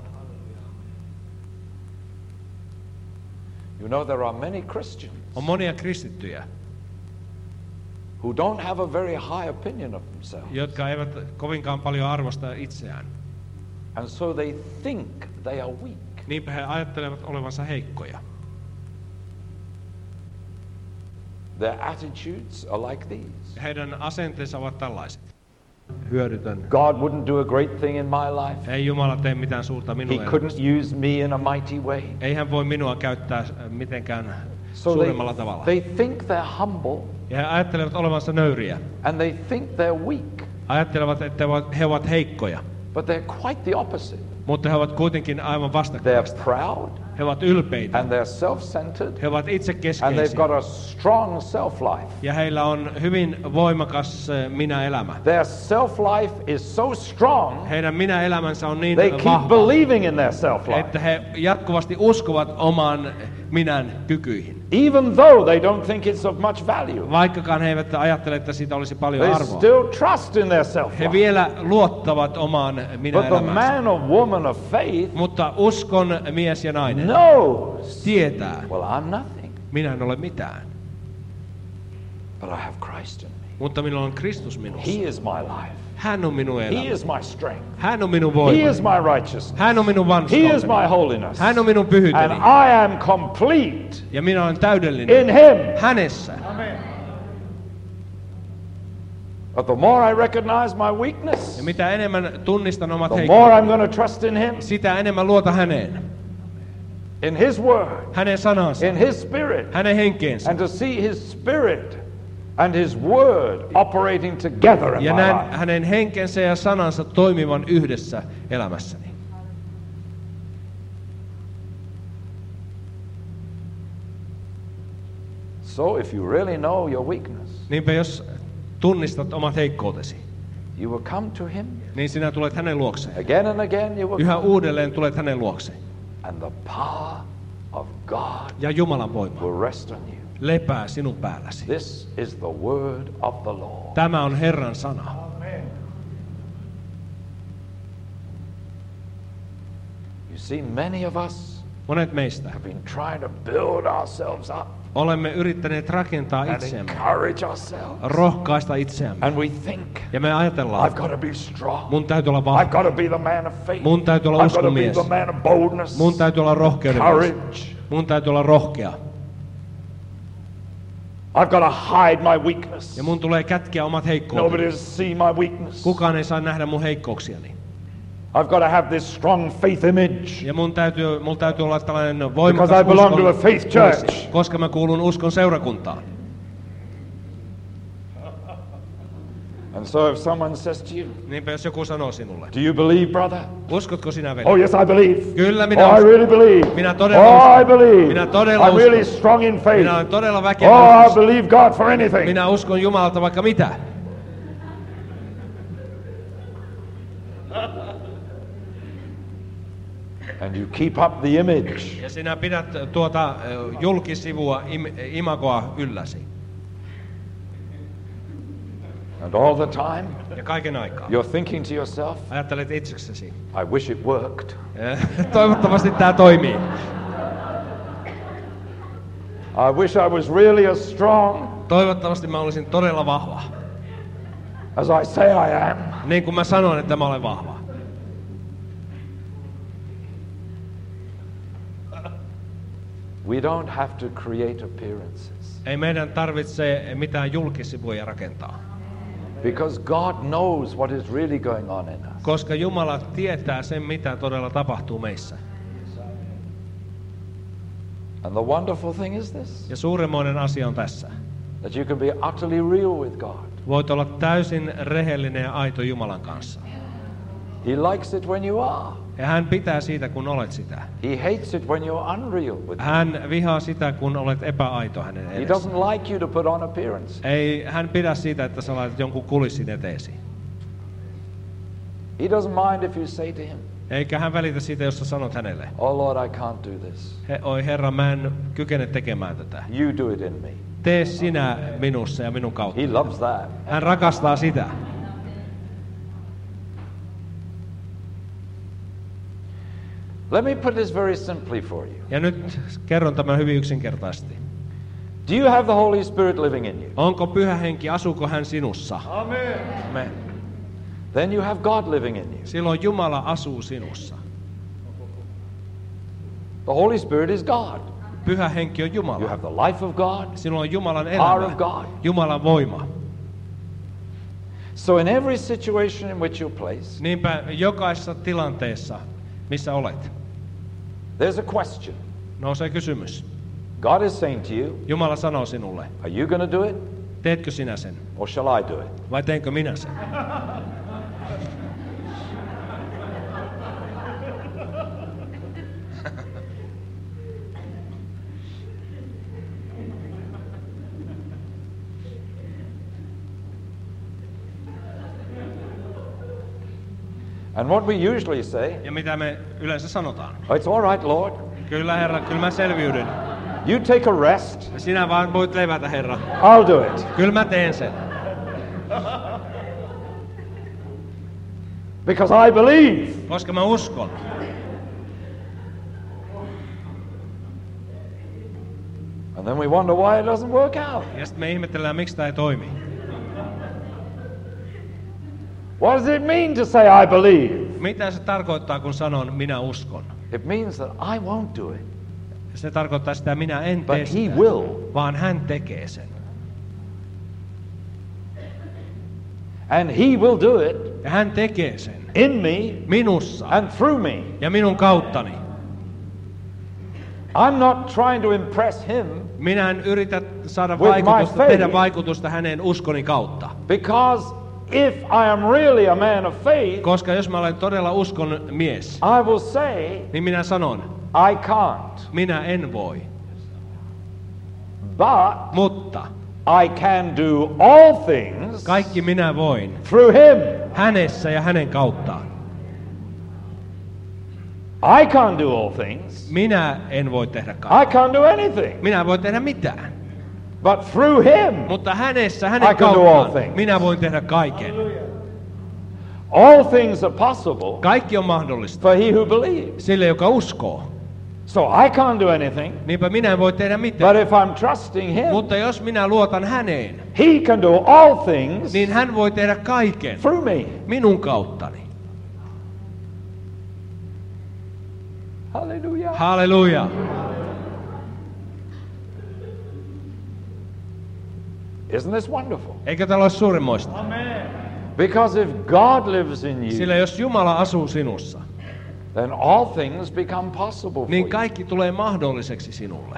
You know, there are many Christians On monia kristittyjä, who don't have a very high opinion of themselves. jotka eivät kovinkaan paljon arvosta itseään. And so they think they are weak. Niinpä he ajattelevat olevansa heikkoja. Their attitudes are like these. Heidän asenteensa ovat tällaiset. Hyödytön. God wouldn't do a great thing in my life. Ei Jumala tee mitään suurta He minulle. couldn't use me in a mighty way. Ei hän voi minua käyttää mitenkään So suuremmalla tavalla. they think they're humble Ja he ajattelevat olevansa nöyriä. and they think they're weak. Ajattelevat, että he ovat heikkoja. But they're quite the opposite. Mutta he ovat kuitenkin aivan vastakkaista. They're proud He ovat ylpeitä. and they're self-centered He ovat and they've itsekeskeisiä. got a strong self-life. Ja heillä on hyvin voimakas minä-elämä. Their self-life is so strong Heidän minä-elämänsä on niin they keep vahva, believing in their self-life. että he jatkuvasti uskovat omaan minän kykyihin. Even though they don't think it's of much value. Vaikkakaan he eivät ajattele, että siitä olisi paljon They arvoa. still trust in their He self-life. vielä luottavat omaan But the minä-elämäänsä. man or woman of faith Mutta uskon mies ja nainen knows, tietää, well, I'm nothing, minä en ole mitään. but I have Christ in me. Mutta minulla on Kristus minussa. He is my life. Hän on minun He elämä. is my strength. Hän on minun He voimani. is my righteousness. Hän on minun He is vanhurskauteni. my holiness. Hän on minun And pyhyyteni. I am complete Ja minä olen täydellinen in Him. hänessä. But the more I recognize my weakness, Ja mitä enemmän tunnistan omat the more I'm heikkouteni, going to trust in Him, sitä enemmän luota häneen. in His Word, Hänen sanansa, in His Spirit, hänen henkeensä. and to see His Spirit and His Word operating together in Ja my näen life. hänen henkensä ja sanansa toimivan yhdessä elämässäni. So if you really know your weakness, Niinpä jos tunnistat omat heikkoutesi, you will come to Him. niin sinä tulet hänen luokseen. Again and again you will Yhä come. uudelleen tulet hänen luokseen. And the power of God Ja Jumalan voima will rest on you. lepää sinun päälläsi. This is the word of the Lord. Tämä on Herran sana. You see, many of us Monet meistä have been trying to build ourselves up olemme yrittäneet rakentaa and itseämme, encourage ourselves. rohkaista itseämme. And we think, Ja me ajatellaan, I've got to be strong. mun täytyy olla I've vahva, got to be the man of faith. mun täytyy olla I've got to be uskonmies, the man of boldness, mun täytyy olla rohkeuden mies, courage. mun täytyy olla rohkea. I've got to hide my weakness. Ja mun tulee kätkeä omat Nobody heikkouteni. will see my weakness. Kukaan ei saa nähdä mun heikkouksiani. I've got to have this strong faith image. Ja mun täytyy olla tällainen Because voimakas I belong to a faith church. koska mä kuulun uskon seurakuntaan. And so if someone says to you, Niinpä jos joku sanoo sinulle, do you believe, brother? uskotko sinä veli? Oh, yes, I believe. Kyllä minä Oh, I uskon. really believe. Minä todella Oh, uskon. I believe. Minä todella I'm really uskon. strong in faith. Minä olen todella väkevä. Oh, I believe God for anything. Minä uskon Jumalalta vaikka mitä. And you keep up the image. Ja sinä pidät tuota julkisivua, imagoa ylläsi. And all the time, Ja kaiken aikaa. you're thinking to yourself, Ajattelet itseksesi. I wish it worked. Toivottavasti tämä toimii. I wish I was really as strong Toivottavasti mä olisin todella vahva. as I say I am. Niin kuin mä sanoin, että mä olen vahva. We don't have to create appearances. Ei meidän tarvitse mitään julkisivuja rakentaa. Because God knows what is really going on in us. Koska Jumala tietää sen, mitä todella tapahtuu meissä. And the wonderful thing is this, Ja suuremmoinen asia on tässä. that you can be utterly real with God. Voit olla täysin rehellinen ja aito Jumalan kanssa. He likes it when you are. Ja hän pitää siitä, kun olet sitä. He hates it when you're unreal with him. Hän vihaa sitä, kun olet epäaito hänen He edessä. doesn't like you to put on appearance. Ei hän pidä siitä, että sä laitat jonkun kulissin eteesi. He doesn't mind if you say to him, Eikä hän välitä siitä, jos sä sanot hänelle. oh Lord, I can't do this. Oi Herra, mä en kykene tekemään tätä. You do it in me. Tee sinä minussa ja minun kautta. He loves that. Hän rakastaa sitä. Let me put this very simply for you. Ja nyt kerron tämän hyvin yksinkertaisesti. Do you have the Holy Spirit living in you? Onko Pyhä Henki, asuuko hän sinussa? Amen. Amen. then you have God living in you. silloin Jumala asuu sinussa. The Holy Spirit is God. Pyhä henki on You Jumala. have the life of God, Sinulla on Jumalan power of elämä, God. Jumalan voima. So in every situation in which you're placed, Niinpä jokaisessa tilanteessa, missä olet, there's a question. nousee kysymys. God is saying to you, Jumala sanoo sinulle, are you going to do it teetkö sinä sen or shall I do it? vai teenkö minä sen? And what we usually say, Ja mitä me yleensä sanotaan? oh, it's all right, Lord. Kyllä Herra, kyllä mä selviydyn. You take a rest. Sinä vaan voit levätä Herra. I'll do it. Kyllä mä teen sen. Because I believe. Koska mä uskon. And then we wonder why it doesn't work out. Ja sitten me ihmetellään, miksi tämä ei toimi. What does it mean to say I believe? Mitä se tarkoittaa, kun sanon minä uskon? It means that I won't do it, Se tarkoittaa sitä, minä en but tee He sitä, will. vaan hän tekee sen. And He will do it Ja hän tekee sen in me minussa and through me. ja minun kauttani. I'm not trying to impress Him Minä en yritä saada With my vaikutusta, faith. tehdä vaikutusta hänen uskoni kautta. because if I am really a man of faith, Koska jos mä olen todella uskon mies, I will say niin minä sanon, I can't. minä en voi. But Mutta I can do all things kaikki minä voin through Him. hänessä ja hänen kauttaan. I can't do all things. Minä en voi tehdä kaikkea. I can't do anything. Minä en voi tehdä mitään. But through Him, Mutta hänessä, I hänen can do all kauttaan, things. minä voin tehdä kaiken. all things are possible Kaikki on mahdollista for he who believes. sille, joka uskoo. So I can't do anything, Niinpä minä en voi tehdä mitään. but if I'm trusting Him, Mutta jos minä luotan häneen, He can do all things niin hän voi tehdä kaiken through me. minun kauttani. Hallelujah. Halleluja. Isn't this wonderful? Eikö tämä ole suurimmoista? Because if God lives in you, Sillä jos Jumala asuu sinussa, then all things become possible for niin you. kaikki tulee mahdolliseksi sinulle.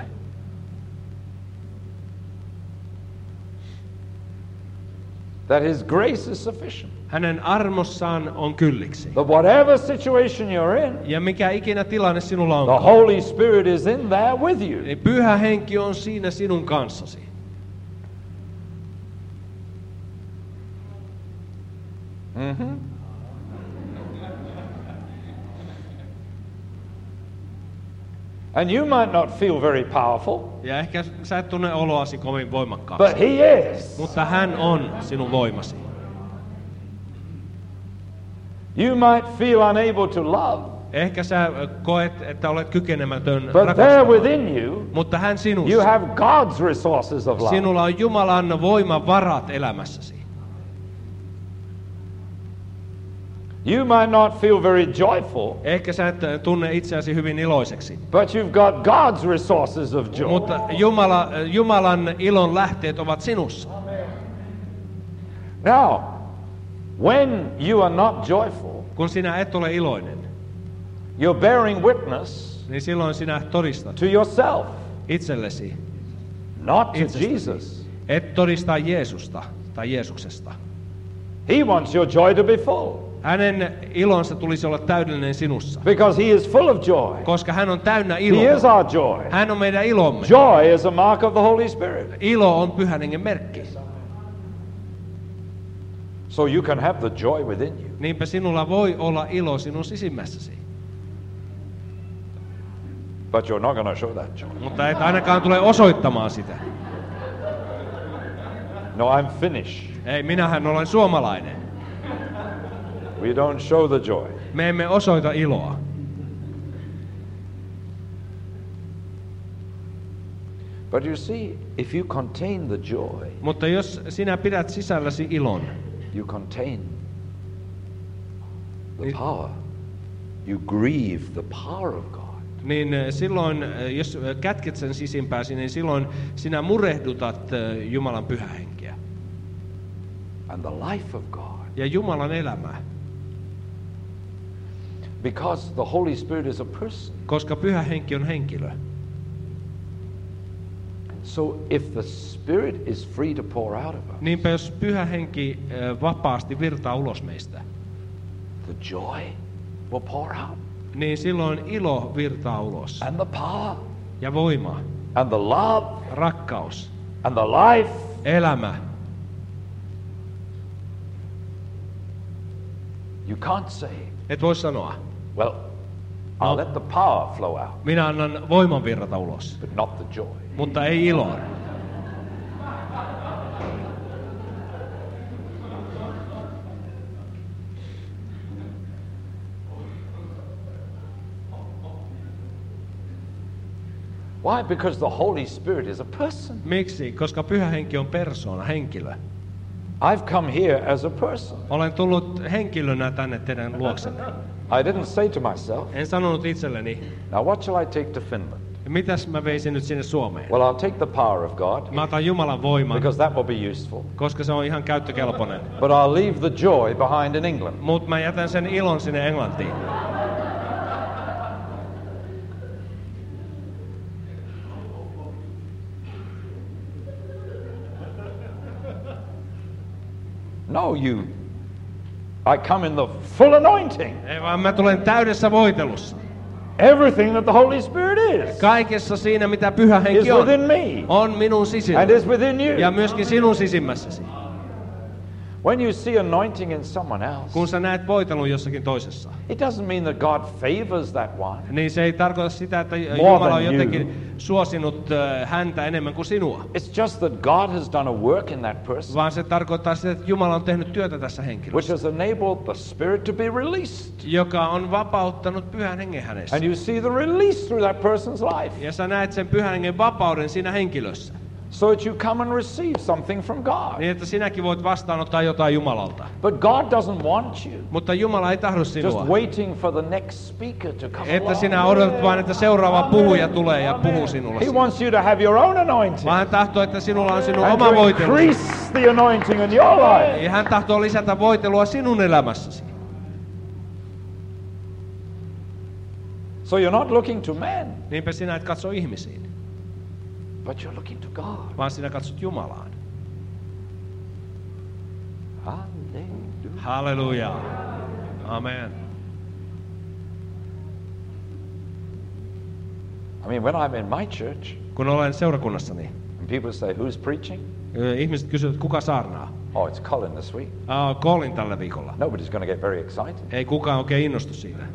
That His grace is sufficient. Hänen armossaan on kylliksi. That whatever situation you're in, Ja mikä ikinä tilanne sinulla the on, Holy Spirit is in there with you. niin Pyhä Henki on siinä sinun kanssasi. Mm-hmm. And you might not feel very powerful, Ja ehkä sä et tunne oloasi kovin but voimakkaaksi, He is. mutta hän on sinun voimasi. You might feel unable to love, Ehkä sä koet, että olet kykenemätön but there rakastamaan, within you, mutta hän you sinussa. have God's resources of love. Sinulla on Jumalan voimavarat elämässäsi. You might not feel very joyful, Ehkä sä et tunne itseäsi hyvin iloiseksi, but you've got God's resources of joy. mutta Jumalan ilon lähteet ovat sinussa. Now, when you are not joyful, Kun sinä et ole iloinen, you're bearing witness niin silloin sinä todistat to yourself, itsellesi. not to Itsestäsi. Jesus. Et todista Jeesusta tai Jeesuksesta. He wants your joy to be full Hänen ilonsa tulisi olla täydellinen sinussa, because He is full of joy. koska hän on täynnä He is iloa. our joy. Hän on meidän ilomme. Joy is a mark of the Holy Spirit. Ilo on Pyhän Hengen merkki. So you can have the joy within you. Niinpä sinulla voi olla ilo sinun sisimmässäsi, But you're not going to show that joy. mutta et ainakaan tule osoittamaan sitä. No, I'm Finnish. Ei, minähän olen suomalainen. We don't show the joy. Me emme osoita iloa. But you see, if you contain the joy, Mutta jos sinä pidät sisälläsi ilon, you contain the power. You grieve the power of God. Niin silloin, jos kätket sen sisimpääsi, niin silloin sinä murehdutat Jumalan pyhähenkeä. And the life of God. Ja Jumalan elämää. Because the Holy Spirit is a person. Koska pyhä henki on henkilö. So if the Spirit is free to pour out of us, Niinpä jos pyhä henki vapaasti virtaa ulos meistä, the joy will pour out. Niin silloin ilo virtaa ulos. And the power. Ja voima. And the love. Rakkaus. And the life. Elämä. You can't say, et voi sanoa, well, I'll let the power flow out, minä annan voiman virrata ulos, but not the joy. mutta ei iloa. Why? Because the Holy Spirit is a person. Miksi? Koska pyhä henki on persoona, henkilö. I've come here as a person. Olen tullut henkilönä tänne teidän luoksenne. I didn't say to myself, En sanonut itselleni, now what shall I take to Finland? mitäs mä veisin nyt sinne Suomeen? Well, I'll take the power of God, Mä otan Jumalan voiman, because that will be useful. koska se on ihan käyttökelpoinen. But I'll leave the joy behind in England. Mutta mä jätän sen ilon sinne Englantiin. No, I come in the full anointing. Ei vaan mä tulen täydessä voitelussa. Everything that the Holy Spirit is Kaikessa siinä, mitä pyhä is henki on, within me on minun sisällä. and is within you. Ja myöskin sinun sisimmässäsi. When you see anointing in someone else, Kun sä näet voitelun jossakin toisessa, it doesn't mean that God favors that one. niin se ei tarkoita sitä, että More Jumala than on you. jotenkin suosinut häntä enemmän kuin sinua. It's just that God has done a work in that person Vaan se tarkoittaa sitä, että Jumala on tehnyt työtä tässä which henkilössä, has enabled the Spirit to be released. joka on vapauttanut pyhän hengen hänessä. And you see the release through that person's life. Ja sä näet sen pyhän hengen vapauden siinä henkilössä. So that you come and receive something from God. Niin, että sinäkin voit vastaanottaa jotain Jumalalta. But God doesn't want you Mutta Jumala ei tahdo just sinua. waiting for the next speaker to come Että along. sinä odotat vain, että seuraava puhuja tulee ja puhuu sinulle. He wants you to have your own anointing Vaan hän tahtoo, että sinulla on sinun and oma to voitelu. increase the anointing in your life. Ja hän tahtoo lisätä voitelua sinun elämässäsi. So you're not looking to men, Niinpä sinä et katso ihmisiin, but you're looking to God. vaan sinä katsot Jumalaan. Hallelujah. Halleluja. Amen. I mean, when I'm in my church Kun olen seurakunnassani, and people say, who's preaching? ihmiset kysyvät, kuka saarnaa? Oh, it's Colin this week. Colin tällä viikolla. Nobody's going to get very excited. Ei kukaan oikein innostu siitä.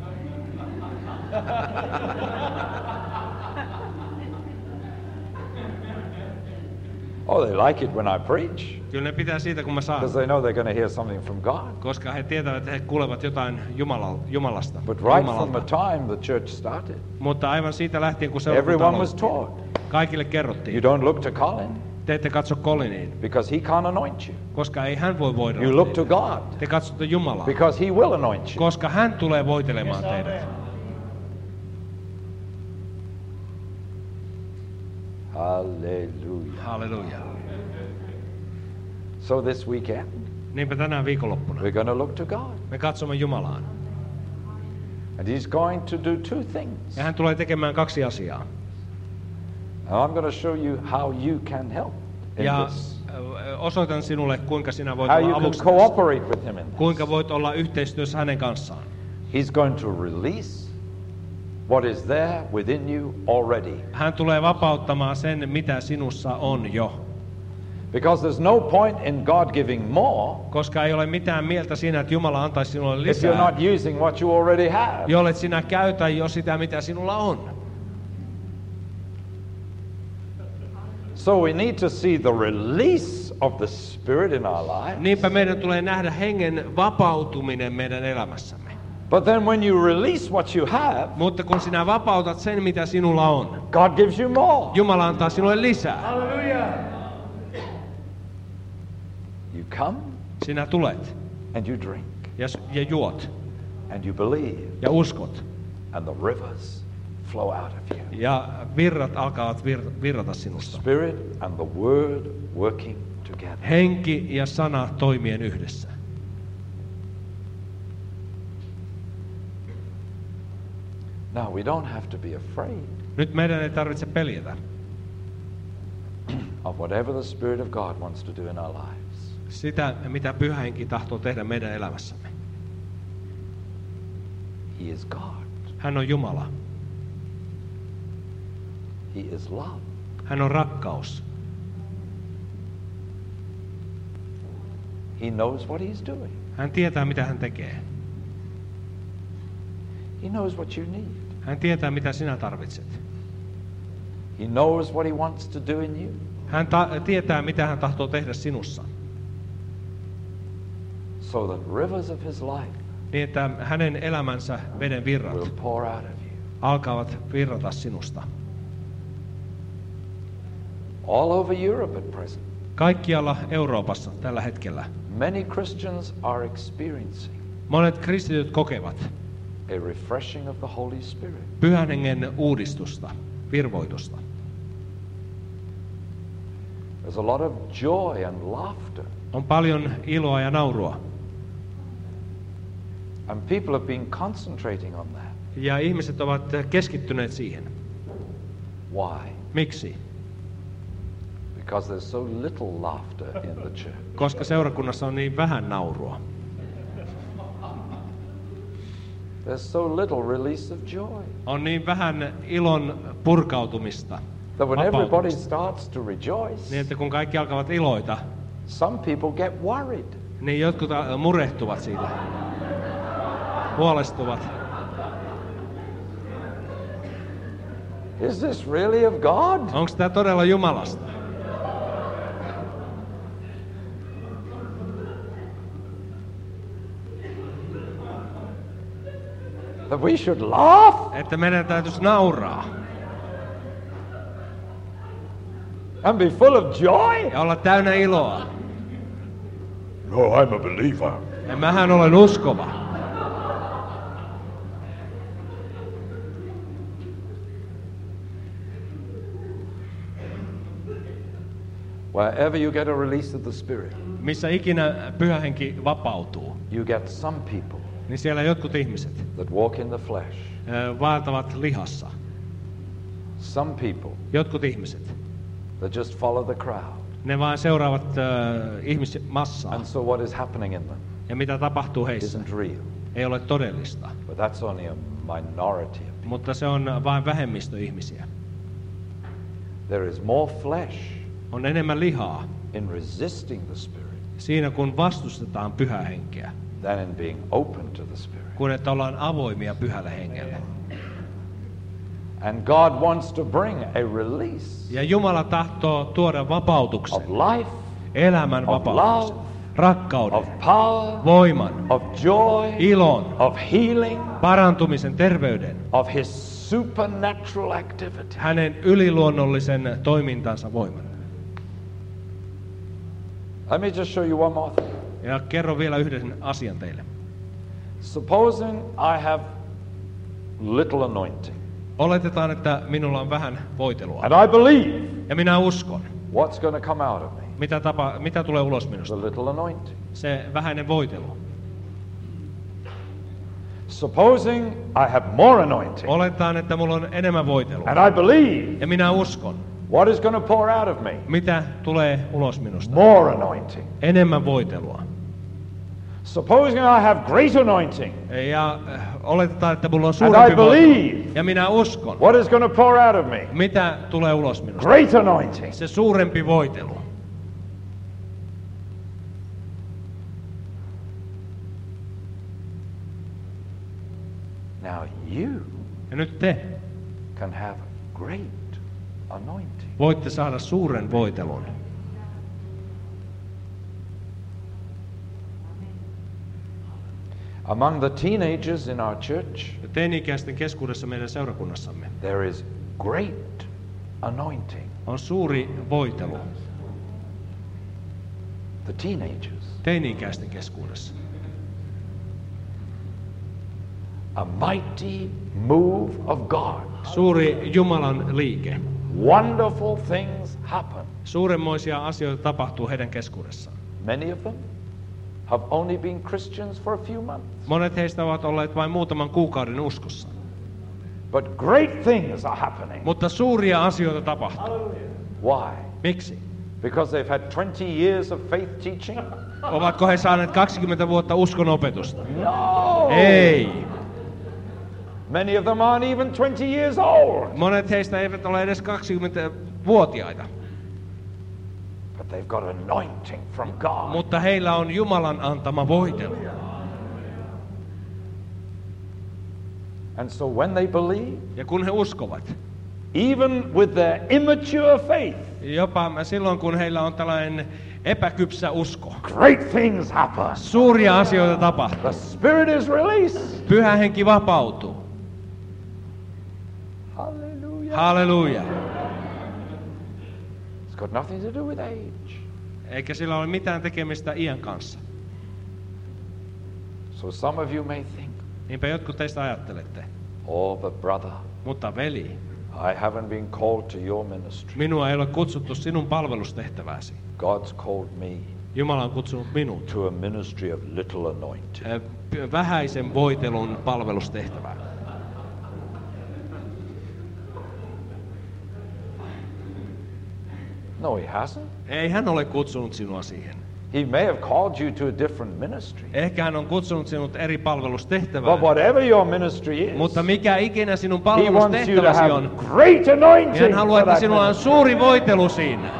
Oh, they like it when I preach Kyllä ne pitää siitä, kun mä because saan. they know they're going to hear something from God. Koska he tietävät, että he kuulevat jotain Jumalasta. But right from Jumalalta. the time the church started, Mutta aivan siitä lähtien, kun seurakunta everyone was aloitti, taught. kaikille You kerrottiin. don't look to Colin Te ette katso Coliniin, because he can't anoint you. koska ei hän voi voidella You look to teitä. God Te katsotte Jumalaa, because he will anoint you. koska hän tulee voitelemaan teidät. Hallelujah. Halleluja. So this weekend, Niinpä tänään viikonloppuna we're going to look to God. me katsomme Jumalaan. And he's going to do two things. Ja hän tulee tekemään kaksi asiaa. And I'm going to show you how you can help in Ja this. osoitan sinulle, kuinka sinä voit How olla you can avuksi. cooperate with him in this. Kuinka voit olla yhteistyössä hänen kanssaan. He's going to release what is there within you already. Hän tulee vapauttamaan sen, mitä sinussa on jo. Because there's no point in God giving more Koska ei ole mitään mieltä siinä, että Jumala antaisi sinulle if you're lisää, not using what you already have. jollet sinä käytä jo sitä, mitä sinulla on. So we need to see the release of the Spirit in our lives. Niinpä meidän tulee nähdä hengen vapautuminen meidän elämässämme. But then when you release what you have, Mutta kun sinä vapautat sen, mitä sinulla on, God gives you more. Jumala antaa sinulle lisää. You come Sinä tulet and you drink. ja juot. and you believe, ja uskot. and the rivers flow out of you. Ja virrat alkavat virrata sinusta. Spirit and the word working together. Henki ja sana toimien yhdessä. Now, we don't have to be afraid Nyt meidän ei tarvitse peljätä of whatever the Spirit of God wants to do in our lives. sitä, mitä Pyhä Henki tahtoo tehdä meidän elämässämme. He is God. Hän on Jumala. He is love. Hän on rakkaus. He knows what he's doing. Hän tietää, mitä hän tekee. He knows what you need. Hän tietää, mitä sinä tarvitset. He knows what he wants to do in you. Hän tietää, mitä hän tahtoo tehdä sinussa. So that rivers of his life Niin, että hänen elämänsä veden virrat will pour out of you. alkavat virrata sinusta. All over Europe at present, Kaikkialla Euroopassa tällä hetkellä many Christians are experiencing monet kristityt kokevat a refreshing of the Holy Spirit. Pyhän Hengen uudistusta, virvoitusta. There's a lot of joy and laughter. On paljon iloa ja naurua. And people have been concentrating on that. Ja ihmiset ovat keskittyneet siihen. Why? Miksi? Because there's so little laughter in the church. Koska seurakunnassa on niin vähän naurua. There's so little release of joy. On niin vähän ilon purkautumista. That when everybody vapautumista. starts to rejoice, Niin, että kun kaikki alkavat iloita, some people get worried. niin jotkut murehtuvat siitä. Huolestuvat. Is this really of God? Onko tämä todella Jumalasta? That we should laugh Että meidän täytyisi nauraa and be full of joy? ja olla täynnä iloa. No, I'm a believer. Ja mähän olen uskova. Wherever you get a release of the Spirit, Missä ikinä Pyhä Henki vapautuu, you get some people niin siellä jotkut ihmiset that walk in the flesh. vaeltavat lihassa. Some people Jotkut ihmiset, that just follow the crowd. ne vaan seuraavat ihmismassaa. And so what is happening in them Ja mitä tapahtuu heissä, isn't real. ei ole todellista. But that's only a minority of people. Mutta se on vain vähemmistö ihmisiä. There is more flesh On enemmän lihaa in resisting the Spirit siinä, kun vastustetaan Pyhää Henkeä, than in being open to the Spirit. kun että ollaan avoimia Pyhälle Hengelle. And God wants to bring a release Ja Jumala tahtoo tuoda of vapautuksen, life, elämän of vapautuksen, love, rakkauden, of power, voiman, of joy, ilon, of healing, parantumisen, terveyden, of His supernatural activity. hänen yliluonnollisen toimintansa voiman. Let me just show you one more thing. Ja kerron vielä yhden asian teille. Supposing I have little anointing, Oletetaan, että minulla on vähän voitelua. and I believe Ja minä uskon. what's going to come out of me? Mitä tulee ulos minusta? The little anointing. Se vähäinen voitelu. Supposing I have more anointing, Oletetaan, että mulla on enemmän voitelua. and I believe Ja minä uskon. what is going to pour out of me? Mitä tulee ulos minusta? More anointing. Enemmän voitelua. Supposing I have great anointing, Ja oletetaan, että mulla on and I suurempi voitelu. believe Ja minä uskon. what is going to pour out of me? Mitä tulee ulos minusta? Great anointing. Se suurempi voitelu. Now you Ja nyt te can have great anointing. voitte saada suuren voitelun. Among the teenagers in our church, Teini-ikäisten keskuudessa meidän seurakunnassamme there is great anointing. on suuri voitelu. The teenagers. Teini-ikäisten keskuudessa. A mighty move of God. Suuri Jumalan liike. Wonderful things happen. Suuremmoisia asioita tapahtuu heidän keskuudessaan. Many of them have only been Christians for a few months. Monet heistä ovat olleet vain muutaman kuukauden uskossa. But great things are happening. Mutta suuria asioita tapahtuu. Why? Miksi? Because they've had 20 years of faith teaching? Ovatko he saaneet 20 vuotta uskon opetusta? No! Ei. Many of them aren't even 20 years old. Monet heistä eivät ole edes 20-vuotiaita. But they've got anointing from God. Mutta heillä on Jumalan antama voitelu. And so when they believe, Ja kun he uskovat, even with their immature faith, jopa silloin kun heillä on tällainen epäkypsä usko, great things happen. suuria asioita tapahtuu. The Spirit is released. Pyhä henki vapautuu. Hallelujah. Halleluja. It's got nothing to do with age. Eikä sillä ole mitään tekemistä iän kanssa. So some of you may think, Niinpä jotkut teistä ajattelette, oh, but brother, mutta veli, I haven't been called to your ministry. minua ei ole kutsuttu sinun palvelustehtävääsi. God's called me Jumala on kutsunut minut to a ministry of little anointing. Vähäisen voitelun palvelustehtävään. No, he hasn't. Ei hän ole kutsunut sinua siihen. He may have called you to a different ministry. Ehkä hän on kutsunut sinut eri But palvelustehtävään. whatever your ministry is, Mutta mikä ikinä sinun he wants you to palvelustehtäväsi have on, great anointing hän haluaa, for että that sinulla on ministry. suuri voitelu siinä.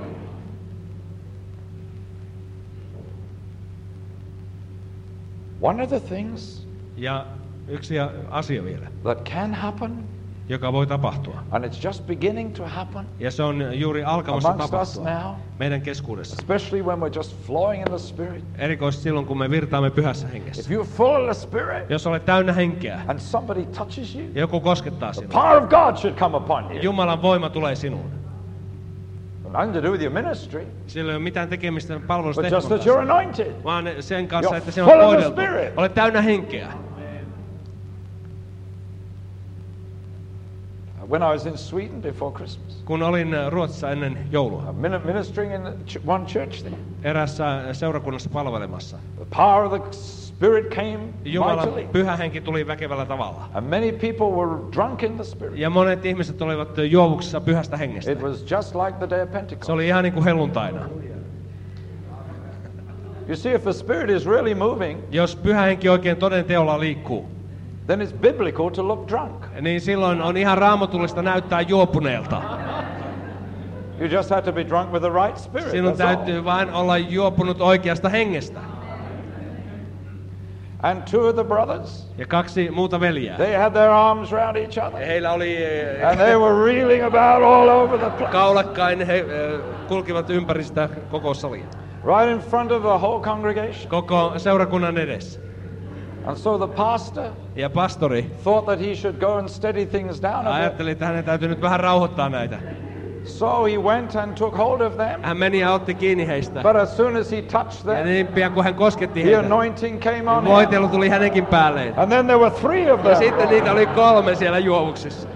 One of the things Ja yksi asia vielä, that can happen, joka voi tapahtua. and it's just beginning to happen Ja se on juuri alkamassa amongst us tapahtua now, meidän keskuudessa. especially when we're just flowing in the Spirit. Erikoisesti silloin, kun me virtaamme pyhässä If hengessä. you're full of the Spirit Jos olet täynnä henkeä and somebody touches you, ja joku koskettaa the sinua, power of God should come upon you. Jumalan voima tulee sinuun. Nothing to do with your ministry, Sillä ei ole mitään tekemistä but just palvelustehtävän that you're kanssa, anointed. vaan sen kanssa, You're että se full on of the voideltu. Spirit. Olet täynnä henkeä. When I was in Sweden before Christmas, Kun olin Ruotsissa ennen joulua, ministering in one church there, erässä seurakunnassa palvelemassa, the power of the Spirit came Jumalan mightily, pyhä henki tuli väkevällä tavalla. and many people were drunk in the Spirit. Ja monet ihmiset olivat juovuksissa pyhästä hengestä. It was just like the day of Se Pentecost. oli ihan niin kuin helluntaina. You see, if the Spirit is really moving, Jos pyhä henki oikein toden teolla liikkuu, then it's biblical to look drunk. niin silloin on ihan raamatullista näyttää juopuneelta. You just have to be drunk with the right spirit. Sinun That's all. täytyy vain olla juopunut oikeasta hengestä. And two of the brothers, Ja kaksi muuta veljää. they had their arms around each other, Heillä oli and they were reeling about all over the place, kaulakkain, he kulkivat ympäri sitä koko salia. right in front of the whole congregation. Koko seurakunnan edessä. And so the pastor Ja pastori thought that he should go and steady things down a bit. ajatteli, että hänen täytyy nyt vähän rauhoittaa näitä. So he went and took hold of them. Hän meni ja otti kiinni heistä. But as soon as he touched Ja them, niin pian kuin hän kosketti the heitä, anointing came on him. voitelu tuli hänenkin päälleen. And then there were three of Ja them. sitten niitä oli 3 siellä juovuksissa.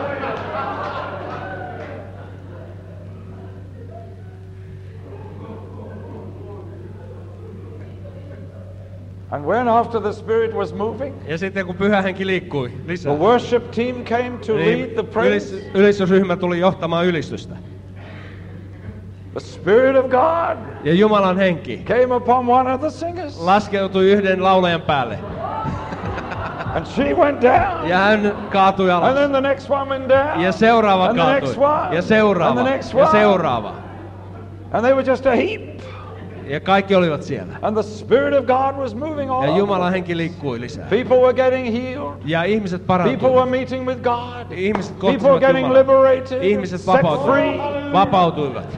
And when after the Spirit was moving, Ja sitten kun pyhä henki liikkui the lisää, worship team came to lead the praise. ylistysryhmä tuli johtamaan ylistystä. The Spirit of God Ja Jumalan henki came upon one of the singers. laskeutui yhden laulajan päälle. And she went down. Ja hän kaatui And alas. then the next one went down. Ja seuraava And the next kaatui. one. Ja seuraava. And the next Ja one. seuraava. And they were just a heap. Ja kaikki olivat siellä. And the Spirit of God was moving all Ja over. Jumalan henki liikkui lisää. People were getting healed. Ja ihmiset People were parantuivat. meeting with God. Ihmiset People were kohtasivat getting Jumalan. liberated. Ihmiset Set free. vapautuivat.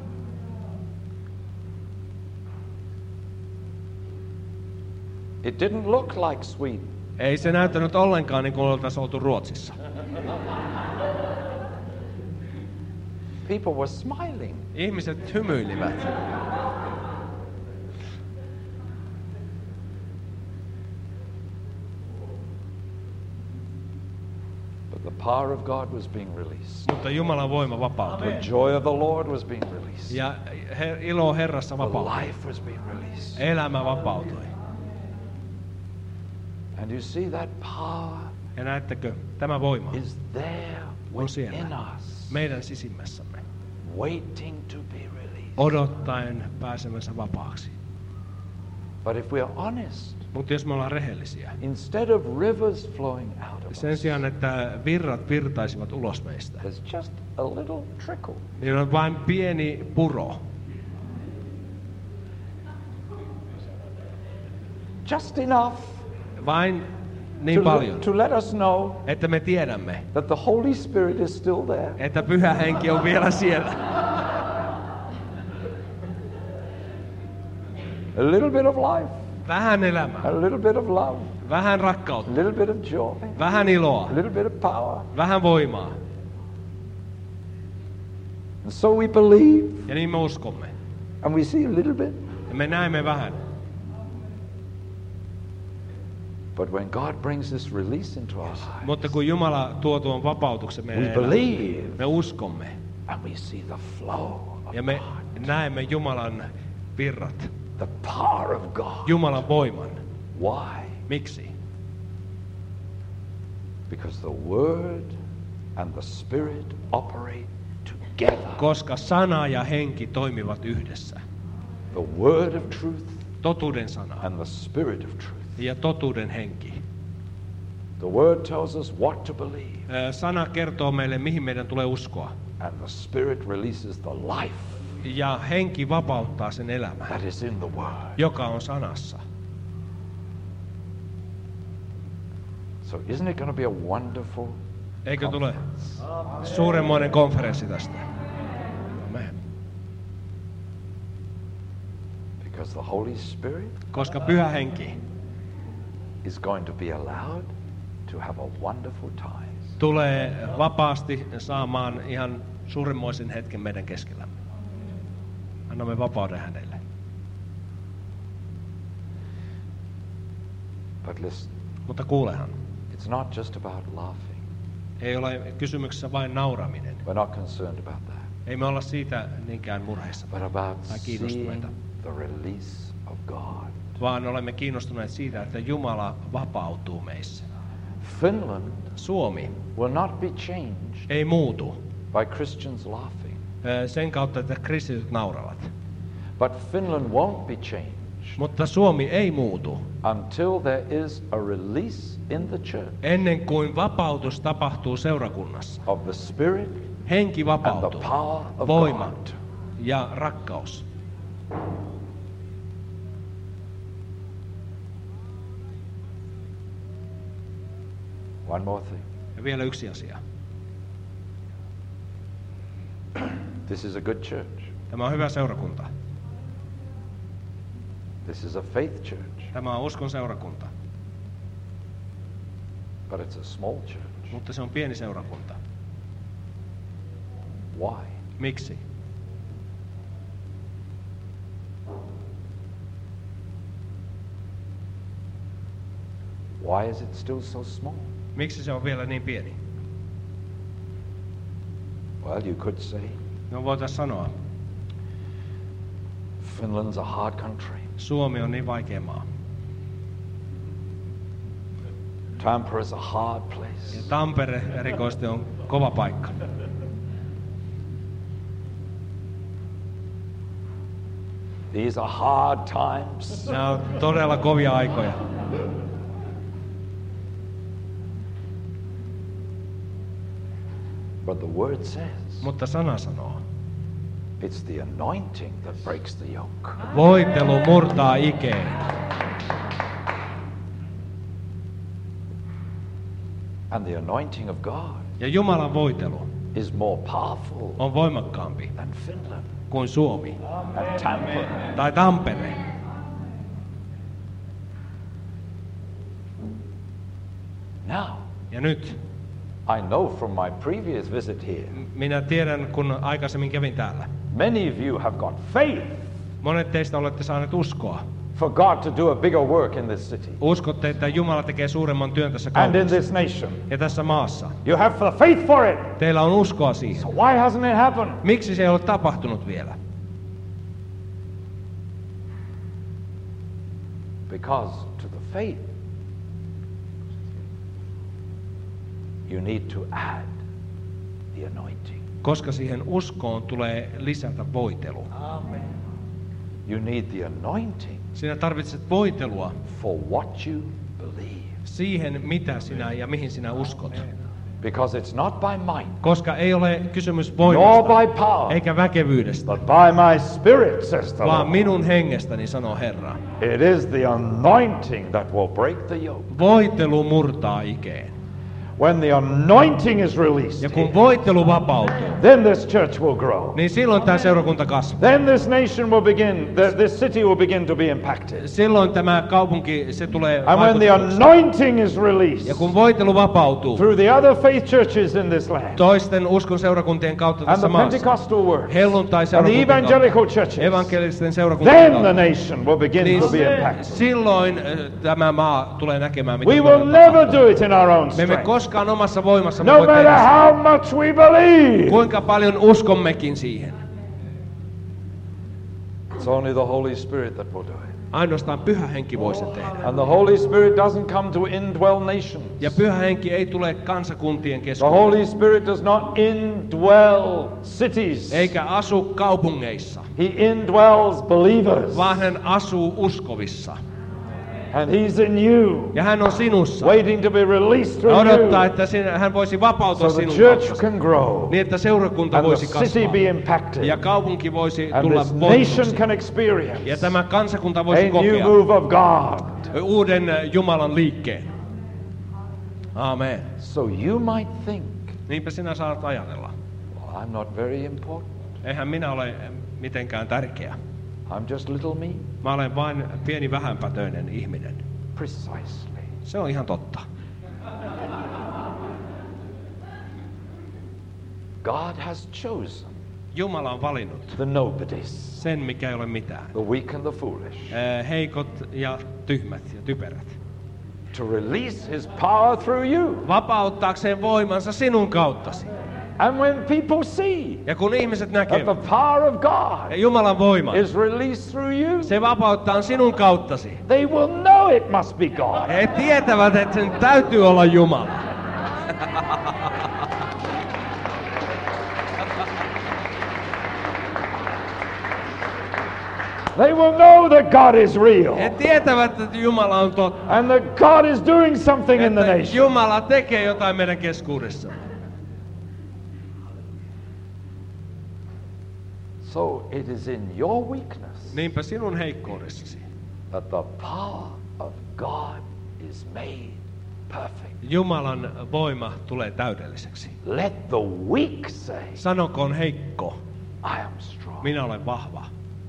It didn't look like Sweden. Ei se näyttänyt ollenkaan niin kuin oltaisiin oltu Ruotsissa. People were smiling. Ihmiset hymyilivät. The power of God was being released. Mutta Jumalan voima vapautui. The joy of the Lord was being released. Ja ilo Herrassa The vapautui. life was being released. Elämä vapautui. And you see that power Ja näettekö, tämä voima is there on within siellä us, meidän sisimmässämme, waiting to be released. odottaen pääsemänsä vapaaksi. But if we are honest, Mutta jos me ollaan rehellisiä, instead of rivers flowing out of sen us, sijaan, että virrat virtaisivat ulos meistä, there's just a little trickle. niin on vain pieni puro. Just enough Vain niin paljon, to let us know että me tiedämme, that the Holy Spirit is still there. että Pyhä Henki on vielä siellä. A little bit of life, Vähän elämää, a little bit of love, vähän a rakkautta, little bit of joy, vähän iloa, a little bit of power. vähän voimaa. And so we believe, Ja niin me uskomme. and we see a little bit. Ja me näemme vähän. But when God brings this release into our lives, Mutta kun Jumala tuo tuon vapautuksen we meidän elämään, believe, me uskomme. and we see the flow of Ja me God, näemme Jumalan virrat, the power of God. Jumalan voiman. Why? Miksi? Because the Word and the Spirit operate together. Koska sana ja henki toimivat yhdessä. The Word of truth Totuuden sana and the Spirit of truth. ja totuuden henki. The Word tells us what to believe, Sana kertoo meille, mihin meidän tulee uskoa. and the Spirit releases the life Ja henki vapauttaa sen elämän, that is in the Word. joka on sanassa. So isn't it going to be a wonderful Eikö tule suuremmoinen konferenssi tästä? Amen. because the Holy Spirit Koska Pyhä Henki is going to be allowed to have a wonderful time. tulee vapaasti saamaan ihan suuremmoisen hetken meidän keskellämme. Annamme vapauden hänelle. But listen, Mutta kuulehan, it's not just about laughing. ei ole kysymyksessä vain nauraminen. We're not concerned about that. Ei me olla siitä niinkään murheissa, But about tai seeing kiinnostuneita, the release of God. vaan olemme kiinnostuneet siitä, että Jumala vapautuu meissä. Finland Suomi will not be changed ei muutu by Christians laughing. sen kautta, että kristityt nauravat. But Finland won't be changed Mutta Suomi ei muutu until there is a release in the church ennen kuin vapautus tapahtuu seurakunnassa. of the Spirit Henki and vapautuu, the power of voima God. ja rakkaus. One more thing. Ja vielä yksi asia. This is a good church. Tämä on hyvä seurakunta. This is a faith church. Tämä on uskon seurakunta, But it's a small church. mutta se on pieni seurakunta. Why? Miksi? Why is it still so small? Miksi se on vielä niin pieni? Well, you could say No voitaisiin sanoa, Finland's a hard country. Suomi on niin vaikea maa. Tampere is a hard Ja place. Tampere erikoisesti on kova paikka. These are hard times. Nämä on todella kovia aikoja. But the word says Mutta sana sanoo, it's the anointing that breaks the yoke. voitelu murtaa ikeen. And the anointing of God Ja Jumalan voitelu is more powerful on voimakkaampi than Finland kuin Suomi and Tampere. tai Tampere. Now, Ja nyt I know from my previous visit here, minä tiedän, kun aikaisemmin kävin täällä. many of you have got faith. Monet teistä olette saaneet uskoa. for God to do a bigger work in this city Uskotte, että Jumala tekee suuremman työn tässä and in kaupungissa this nation. ja tässä maassa. You have the faith for it. Teillä on uskoa siihen. So why hasn't it happened? Miksi se ei ole tapahtunut vielä? Because to the faith, you need to add the anointing. Koska siihen uskoon tulee lisätä voitelu. You need the anointing Sinä tarvitset voitelua for what you believe. siihen, mitä sinä ja mihin sinä uskot. Because it's not by might, Koska ei ole kysymys nor voimasta by power, eikä väkevyydestä, but by my spirit, says the vaan Lord. minun hengestäni, sanoo Herra. It is the anointing that will break the yoke. Voitelu murtaa ikeen. When the anointing is released, Ja kun voitelu vapautuu, then this church will grow. niin silloin tämä seurakunta kasvaa. Then this nation will begin, this city will begin to be impacted. Silloin tämä kaupunki, se tulee And when the vaikutetuksi. anointing is released Ja kun voitelu vapautuu through the other faith churches in this land, toisten uskon seurakuntien kautta and tässä the maassa, Pentecostal work, helluntai and the seurakuntien evangelical kautta, churches, evankelisten seurakuntien then the kautta, nation will begin niin to be impacted. silloin tämä maa tulee näkemään, mitä We todella will never tapahtuu. do it in our own Me emme strength. koskaan omassa voimassamme No voi matter tehdä sitä. how much we believe. Kuinka paljon uskommekin siihen. It's only the Holy Spirit that will do it. Ainoastaan Pyhä Henki voi sen tehdä. And the Holy Spirit doesn't come to indwell nations. Ja Pyhä Henki ei tule kansakuntien The keskuuteen, Holy Spirit does not indwell cities. eikä asu kaupungeissa, He indwells believers. vaan hän asuu uskovissa. And He's in you, Ja hän on sinussa. waiting to be released Ja through odottaa, you, että hän voisi vapautua so the sinun church kautta. can grow Niin, että seurakunta and the voisi city kasvaa. be impacted. Ja kaupunki voisi And tulla this nation voitetuksi. can experience Ja tämä kansakunta a voisi new kokea move of God. uuden Jumalan liikkeen. Amen. So you might think, Niinpä sinä saat ajatella. well, I'm not very important. Eihän minä ole mitenkään tärkeä. I'm just little me. Mä olen vain pieni vähänpätöinen ihminen. Precisely. Se on ihan totta. God has chosen Jumala on valinnut the nobodies, sen, mikä ei ole mitään. the weak and the foolish, Heikot ja tyhmät ja typerät. to release His power through you. Vapauttaakseen voimansa sinun kauttasi. And when people see Ja kun ihmiset that näkevät the power of God Jumalan voiman, is released through you, se vapauttaa sinun kauttasi. they will know it must be God. He tietävät, että sen täytyy olla Jumala. They will know that God is real He tietävät, että Jumala on totta. and that God is doing something in the Että nation. Jumala tekee jotain meidän keskuudessa. So it is in your weakness Niinpä sinun heikkoudessasi that the power of God is made perfect. Jumalan voima tulee täydelliseksi. Let the weak say, Sanokoon heikko, I am strong. minä olen vahva.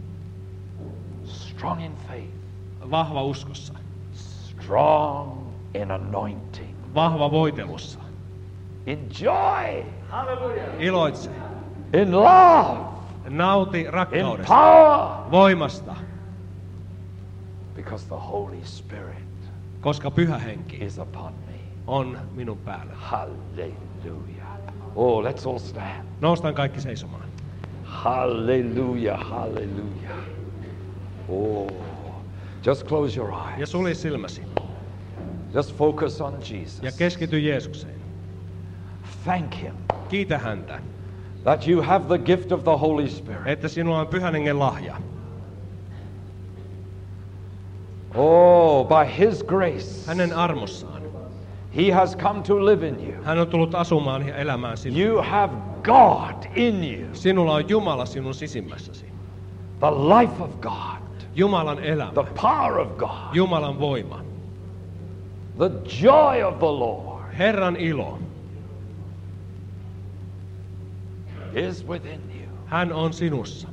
Strong in faith, Vahva uskossa. strong in anointing, Vahva voitelussa. in joy, Iloitse. in love, Nauti in rakkaudesta. power, Voimasta. because the Holy Spirit Koska Pyhä Henki is upon me. on minun päällä. Hallelujah. Oh, let's all stand. Noustaan kaikki seisomaan. Hallelujah, hallelujah. Oh, just close your Ja eyes. sulje silmäsi. Just focus on Ja Jesus. keskity Jeesukseen. Thank Him Kiitä häntä, that you have the gift of the Holy Spirit. että sinulla on Pyhän Hengen lahja. Oh, by His grace, Hänen armossaan. He has come to live in you. Hän on tullut asumaan ja elämään sinussa. You have God in you, Sinulla on Jumala sinun sisimmässäsi. the life of God, Jumalan elämä. the power of God, Jumalan voima. the joy of the Lord Herran ilo. is within you, Hän on sinussa.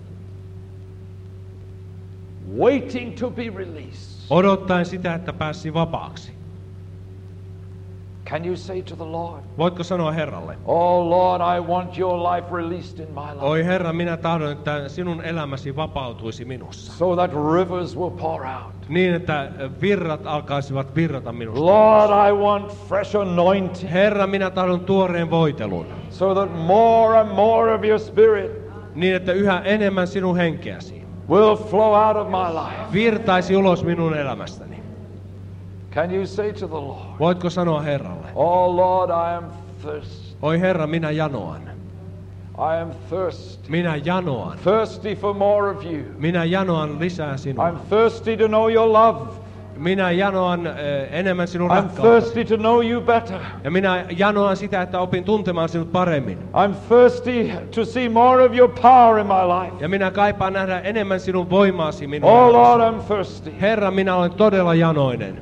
waiting to be released. Odottaen sitä, että pääsi vapaaksi. Can you say to the Lord, Voitko sanoa Herralle? oh Lord, I want your life released in my life, Oi Herra, minä tahdon, että sinun elämäsi vapautuisi minussa. so that rivers will pour out. Niin, että virrat alkaisivat virrata minusta. Lord, I want fresh anointing, Herra, minä tahdon tuoreen voitelun. so that more and more of your spirit Niin, että yhä enemmän sinun henkeäsi will flow out of my life. virtaisi ulos minun elämästäni. Can you say to the Lord, Voitko sanoa Herralle? oh Lord, I am thirsty. Oi Herra, minä janoan. I am thirsty. Minä janoan. Thirsty for more of you. Minä janoan lisää sinua. I'm thirsty to know your love. Minä janoan enemmän sinun I'm rakkautta. thirsty to know you better. Ja minä janoan sitä, että opin tuntemaan sinut paremmin. I'm thirsty to see more of your power in my life. Ja minä kaipaan nähdä enemmän sinun voimaasi minun Oh elämässäni. Lord, I'm thirsty. Herra, minä olen todella janoinen.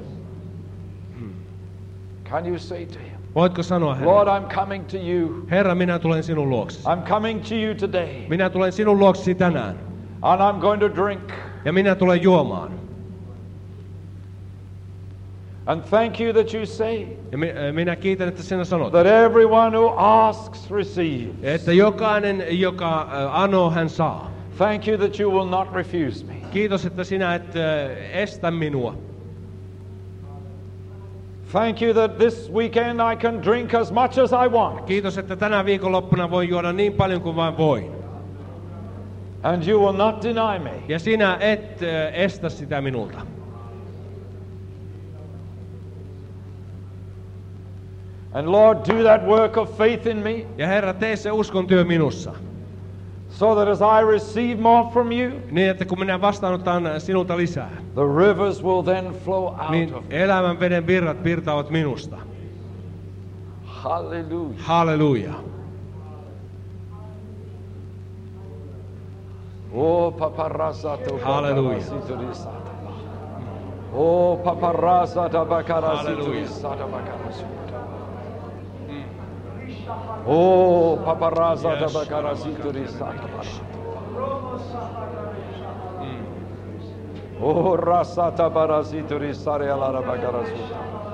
Can you say to him, Voitko sanoa Lord, Herra? I'm coming to you. Herra, minä tulen sinun luoksesi. I'm coming to you today. Minä tulen sinun luoksesi tänään. And I'm going to drink. Ja minä tulen juomaan. And thank you that you say Ja minä kiitän, että sinä sanot, that everyone who asks receives. että jokainen, joka anoo, hän saa. Thank you that you will not refuse me. Kiitos, että sinä et estä minua. Thank you that this weekend I can drink as much as I want. Kiitos, että tänä viikonloppuna voin juoda niin paljon kuin vain voin. And you will not deny me. Ja sinä et estä sitä minulta. And Lord, do that work of faith in me, Ja Herra, tee se uskon työ minussa. so that as I receive more from you, Niin, että kun minä vastaanotan sinulta lisää, the rivers will then flow out niin of me. elämän veden virrat virtaavat minusta. Hallelujah. Halleluja. Oh, paparasato Hallelujah. bakarasiturisata. Oh, paparasata Hallelujah. bakarasiturisata bakarasuta. Oh, paparasata Yes. bakarasiturisata. Oh, rasata barasiturisare alara bakarasuta.